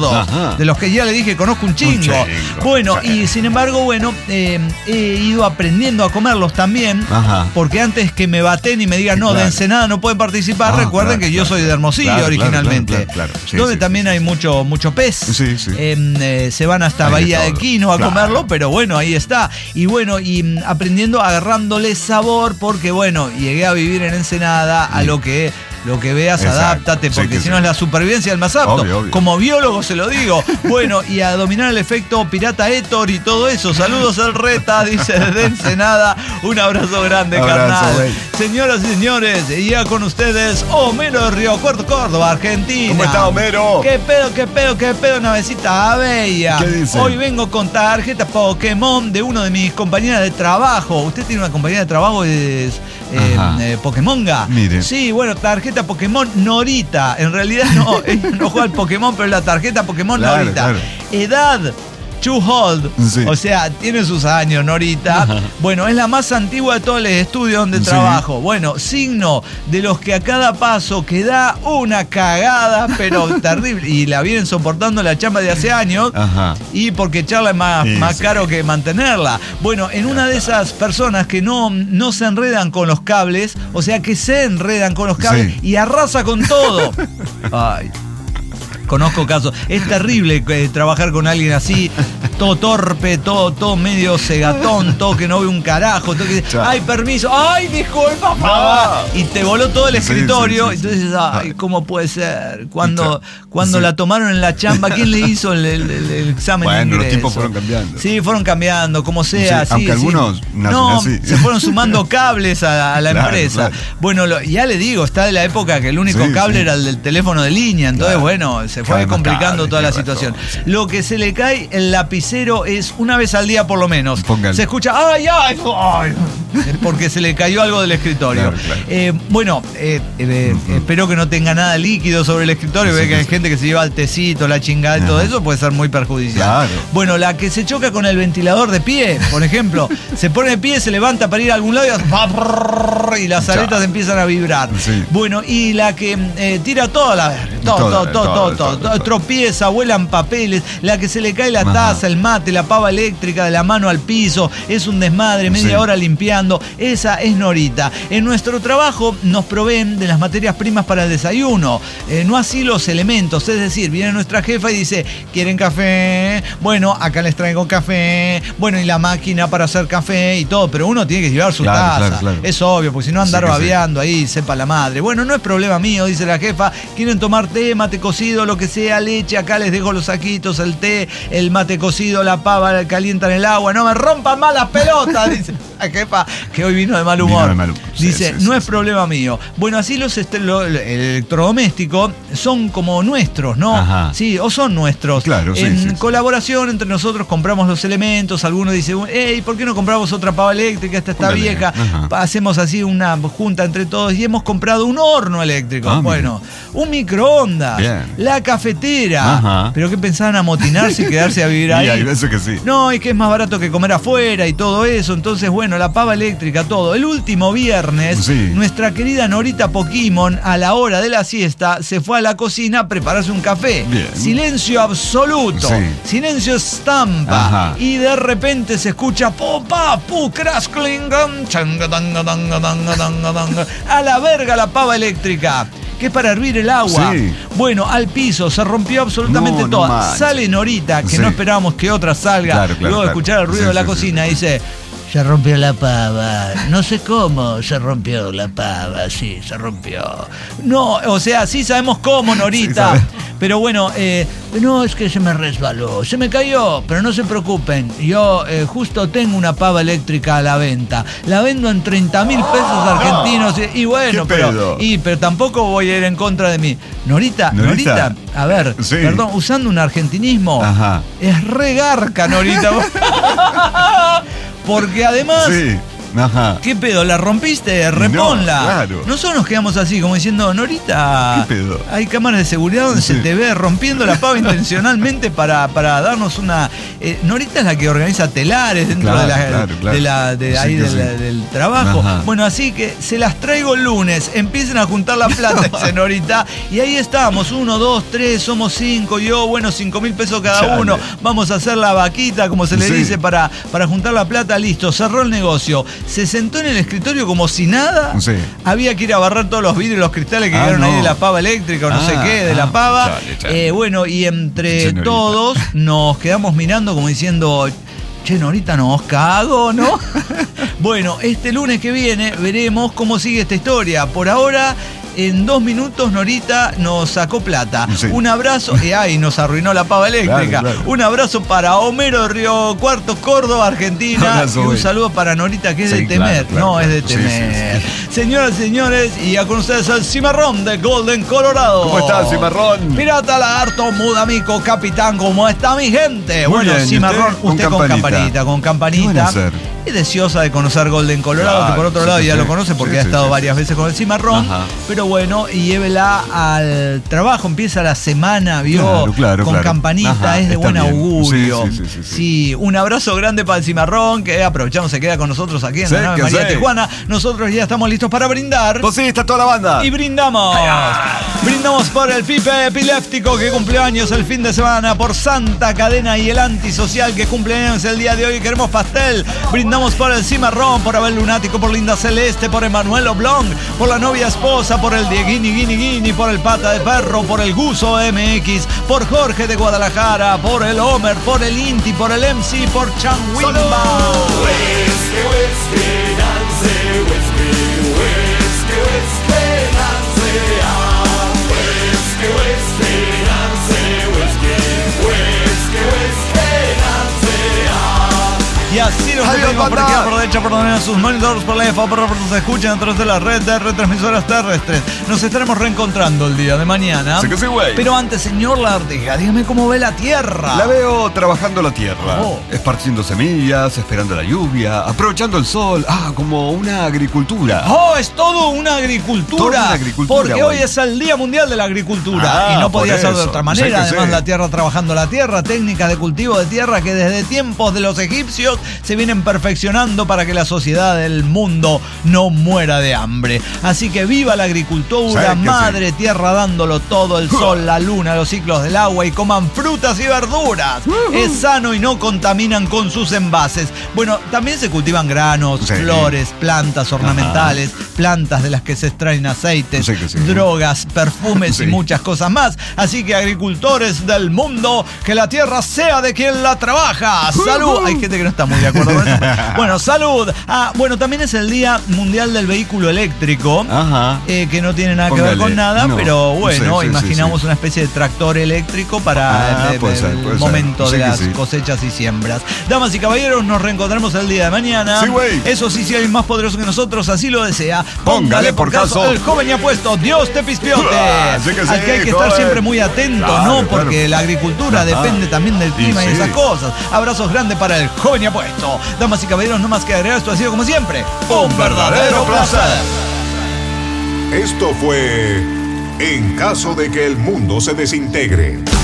Ah. De los que ya le dije, conozco un chingo. Un chingo. Bueno, sí. Y sin embargo, bueno, eh, he ido aprendiendo a comerlos también. Ajá. Porque antes que me baten y me digan, no, claro. de Ensenada no pueden participar, ah, recuerden claro, que yo claro, soy de Hermosillo claro, originalmente. Claro, claro, claro. Sí, donde sí, también sí, hay sí. mucho, mucho pez. Sí, sí. Eh, eh, se van hasta ahí Bahía de Quino a claro. comerlo, pero bueno, ahí está. Y bueno, y aprendiendo, agarrándole sabor, porque bueno, llegué a vivir en Ensenada, a lo que... Lo que veas, exacto. Adáptate, porque sí, si no sí. es la supervivencia del más apto. Obvio, obvio. Como biólogo se lo digo. Bueno, y a dominar el efecto pirata Héctor y todo eso. Saludos al Reta, dice desde Ensenada. Un abrazo grande, abrazo, carnal. Wey. Señoras y señores, y ya con ustedes, Homero de Río Cuarto, Córdoba, Argentina. ¿Cómo está, Homero? ¿Qué pedo, qué pedo, qué pedo, navecita bella? ¿Qué dice? Hoy vengo con tarjeta Pokémon de uno de mis compañeras de trabajo. ¿Usted tiene una compañera de trabajo de eh, eh, Pokémonga? Mire. Sí, bueno, tarjeta Pokémon Norita. En realidad no, ella no juega al Pokémon, pero es la tarjeta Pokémon claro, Norita. Claro. Edad to hold, sí. O sea, tiene sus años, Norita. Ajá. Bueno, es la más antigua de todos los estudios donde sí. trabajo. Bueno, signo de los que a cada paso que da una cagada, pero terrible. Y la vienen soportando la chamba de hace años. Ajá. Y porque charla es más, sí, más sí. caro que mantenerla. Bueno, en una de esas personas que no, no se enredan con los cables, o sea, que se enredan con los cables sí. y arrasa con todo. Ay. Conozco casos. Es terrible eh, trabajar con alguien así, todo torpe, todo, todo medio cegatón, todo que no ve un carajo, todo que ay, permiso, ay, disculpa, papá. No. Y te voló todo el escritorio. Sí, sí, sí, sí. Entonces, ay, ¿cómo puede ser? Cuando, cuando sí. la tomaron en la chamba, ¿quién le hizo el, el, el, el examen bueno, de ingreso? Los tiempos fueron cambiando. Sí, fueron cambiando, como sea. Sí, aunque sí, algunos sí. nacen no, así. Se fueron sumando cables a, a la claro, empresa. Claro. Bueno, lo, ya le digo, está de la época que el único sí, cable sí. era el del teléfono de línea. Entonces, claro. bueno, se fue complicando toda la situación. Razón, sí. Lo que se le cae el lapicero es una vez al día por lo menos. Póngale. Se escucha, ay, ay, ay, porque se le cayó algo del escritorio. Claro, claro. Eh, bueno, eh, eh, uh-huh. espero que no tenga nada líquido sobre el escritorio, sí, ve que hay sí. gente que se lleva el tecito, la chingada y uh-huh. todo eso puede ser muy perjudicial. Claro. Bueno, la que se choca con el ventilador de pie, por ejemplo, se pone de pie, se levanta para ir a algún lado y, y las aletas empiezan a vibrar. Sí. Bueno, y la que eh, tira toda la verga, todo, todo, todo, todo, todo, todo, todo, todo, tropieza, vuelan papeles, la que se le cae la taza, ajá. el mate, la pava eléctrica de la mano al piso, es un desmadre, media sí. hora limpiando, esa es Norita. En nuestro trabajo nos proveen de las materias primas para el desayuno, eh, no así los elementos, es decir, viene nuestra jefa y dice, ¿quieren café? Bueno, acá les traigo café, bueno, y la máquina para hacer café y todo, pero uno tiene que llevar su claro, taza, claro, claro. es obvio, porque si no andar sí, babeando sí. ahí, sepa la madre. Bueno, no es problema mío, dice la jefa, quieren tomar té, mate cocido, lo que sea, leche, acá les dejo los saquitos, el té, el mate cocido, la pava, calientan el agua, no me rompan más las pelotas, dice la jefa, que hoy vino de mal humor. De mal humor. Dice, sí, sí, no sí, es sí. problema mío. Bueno, así los est- lo, el electrodomésticos son como nuestros, ¿no? Ajá. Sí, o son nuestros. Claro, sí, en sí, colaboración sí. entre nosotros compramos los elementos, algunos dicen, hey, ¿por qué no compramos otra pava eléctrica? Esta está Póngale. vieja. Ajá. Hacemos así una junta entre todos y hemos comprado un horno eléctrico. Ah, bueno, un microondas, bien. La cafetera. Ajá. Pero ¿qué pensaban amotinarse y quedarse a vivir ahí? Y hay veces que sí. No, y que es más barato que comer afuera y todo eso. Entonces, bueno, la pava eléctrica, todo. El último viernes, sí. nuestra querida Norita Pokémon, a la hora de la siesta, se fue a la cocina a prepararse un café. Bien. Silencio absoluto. Sí. Silencio estampa. Ajá. Y de repente se escucha popa, pu, craskling, a la verga la pava eléctrica, que es para hervir el agua. Sí. Bueno, al piso, se rompió absolutamente no, toda. No Sale Norita, que sí. no esperábamos que otra salga, claro, claro, luego de escuchar el ruido sí, de la sí, cocina, sí. dice, se rompió la pava. No sé cómo se rompió la pava, sí, se rompió. No, o sea, sí sabemos cómo, Norita. Sí, pero bueno, eh, no, es que se me resbaló, se me cayó, pero no se preocupen. Yo eh, justo tengo una pava eléctrica a la venta. La vendo en treinta mil pesos argentinos. No. Y, y bueno, pero, y, pero tampoco voy a ir en contra de mí. Norita, Norita, Norita a ver, sí. perdón, usando un argentinismo, ajá. es re garca, Norita. Porque además, sí. Ajá. ¿Qué pedo? ¿La rompiste? Reponla. No, claro. Nosotros nos quedamos así, como diciendo, Norita, ¿qué pedo? Hay cámaras de seguridad donde Sí. se te ve rompiendo la pava intencionalmente para, para darnos una... Eh, Norita es la que organiza telares dentro Claro, de la, claro, claro. de la de Sí ahí que del, sí. del trabajo. Ajá. Bueno, así que se las traigo el lunes. Empiecen a juntar la plata, dice Norita. Y ahí estamos, uno, dos, tres, somos cinco, yo, bueno, cinco mil pesos cada Chale. uno. Vamos a hacer la vaquita, como se le Sí. dice, para, para juntar la plata, listo, cerró el negocio. Se sentó en el escritorio como si nada. Sí. Había que ir a barrer todos los vidrios y los cristales que Ah, quedaron no. ahí de la pava eléctrica o no Ah, sé qué, de ah, la pava. chale, chale. Eh, bueno, y entre Señorita. todos nos quedamos mirando como diciendo... Che, Norita, nos cago, ¿no? Bueno, este lunes que viene veremos cómo sigue esta historia. Por ahora, en dos minutos, Norita nos sacó plata. Sí. Un abrazo, y ay, nos arruinó la pava eléctrica. Claro, claro. Un abrazo para Homero de Río Cuarto, Córdoba, Argentina. Abrazo, y un güey. saludo para Norita, que es Sí, de temer. claro, claro, no, claro. es de Sí, temer. sí, Señoras y señores, y a con ustedes el Cimarrón de Golden, Colorado. ¿Cómo estás, Cimarrón? Pirata, lagarto, mudamico, capitán, ¿cómo está mi gente? Muy bueno, bien, ¿y Cimarrón, usted? Con usted con campanita. campanita, con ¿Qué van a campanita. hacer? Es deseosa de conocer Golden, Colorado, Claro, que por otro sí, lado sí, ya sí. lo conoce porque Sí, ha sí, estado sí, varias sí. veces con el Cimarrón. Ajá. Pero bueno, y llévela al trabajo, empieza la semana, vio, Claro, claro, con claro. campanita, Ajá, es de está buen bien. augurio. Sí, sí, sí, sí, sí. Sí, un abrazo grande para el Cimarrón, que aprovechamos, se queda con nosotros aquí en Sí, la nave que María sí. Tijuana. Nosotros ya estamos listos para brindar. Pues sí, está toda la banda. Y brindamos. Brindamos por el Pipe Epiléptico que cumple años el fin de semana, por Santa Cadena y el Antisocial que cumple años el día de hoy. Queremos pastel. Brindamos por el Cimarrón, por Abel Lunático, por Linda Celeste, por Emanuel Oblong, por la novia esposa, por el Dieguini Guini Guini, por el Pata de Perro, por el Guso M X, por Jorge de Guadalajara, por el Homer, por el Inti, por el M C, por Chan Wimba. Y así nos Adiós, despedimos por banda. aquí, por derecha, por donde sus monitores, por la F, por por se escuchan a través de la red de retransmisoras terrestres. Nos estaremos reencontrando el día de mañana. Sí que sí, güey. Pero antes, señor Lartiga, dígame cómo ve la Tierra. La veo trabajando la tierra, Oh. esparciendo semillas, esperando la lluvia, aprovechando el sol. Ah, como una agricultura. ¡Oh, es todo una agricultura! Toda una agricultura, Porque güey. hoy es el Día Mundial de la Agricultura. Ah, y no podía por ser de eso. otra Sí manera. que Además, sí. la tierra trabajando la tierra, técnicas de cultivo de tierra que desde tiempos de los egipcios se vienen perfeccionando para que la sociedad del mundo no muera de hambre. Así que viva la agricultura, ¿Sabes qué? madre Sí. tierra dándolo todo, el sol, la luna, los ciclos del agua, y coman frutas y verduras. Es sano y no contaminan con sus envases. Bueno, también se cultivan granos, Sí. flores, plantas ornamentales, plantas de las que se extraen aceites, Sí que sí. drogas, perfumes Sí. y muchas cosas más. Así que agricultores del mundo, que la tierra sea de quien la trabaja. ¡Salud! Hay gente que no está muy de acuerdo con eso. Bueno, salud. Ah, bueno, también es el Día Mundial del Vehículo Eléctrico. Ajá. Eh, que no tiene nada que ver Póngale. con nada, No. pero bueno, Sí, sí, imaginamos sí, sí. una especie de tractor eléctrico para Ah, el, puede ser, el puede ser. momento Sí de que las sí. cosechas y siembras. Damas y caballeros, nos reencontraremos el día de mañana. Sí, güey. Eso sí, si alguien más poderoso que nosotros así lo desea, Póngale por caso. el joven y apuesto, Dios te pispiote. Ah, sí que sí, Al que hay que estar joven. siempre muy atento, Claro, ¿no? claro. Porque la agricultura Ajá. depende también del clima y, Y sí. esas cosas. Abrazos grandes para el joven y apuesto. Damas y caballeros, no más que agregar, esto ha sido como siempre un verdadero placer. Esto fue En caso de que el mundo se desintegre.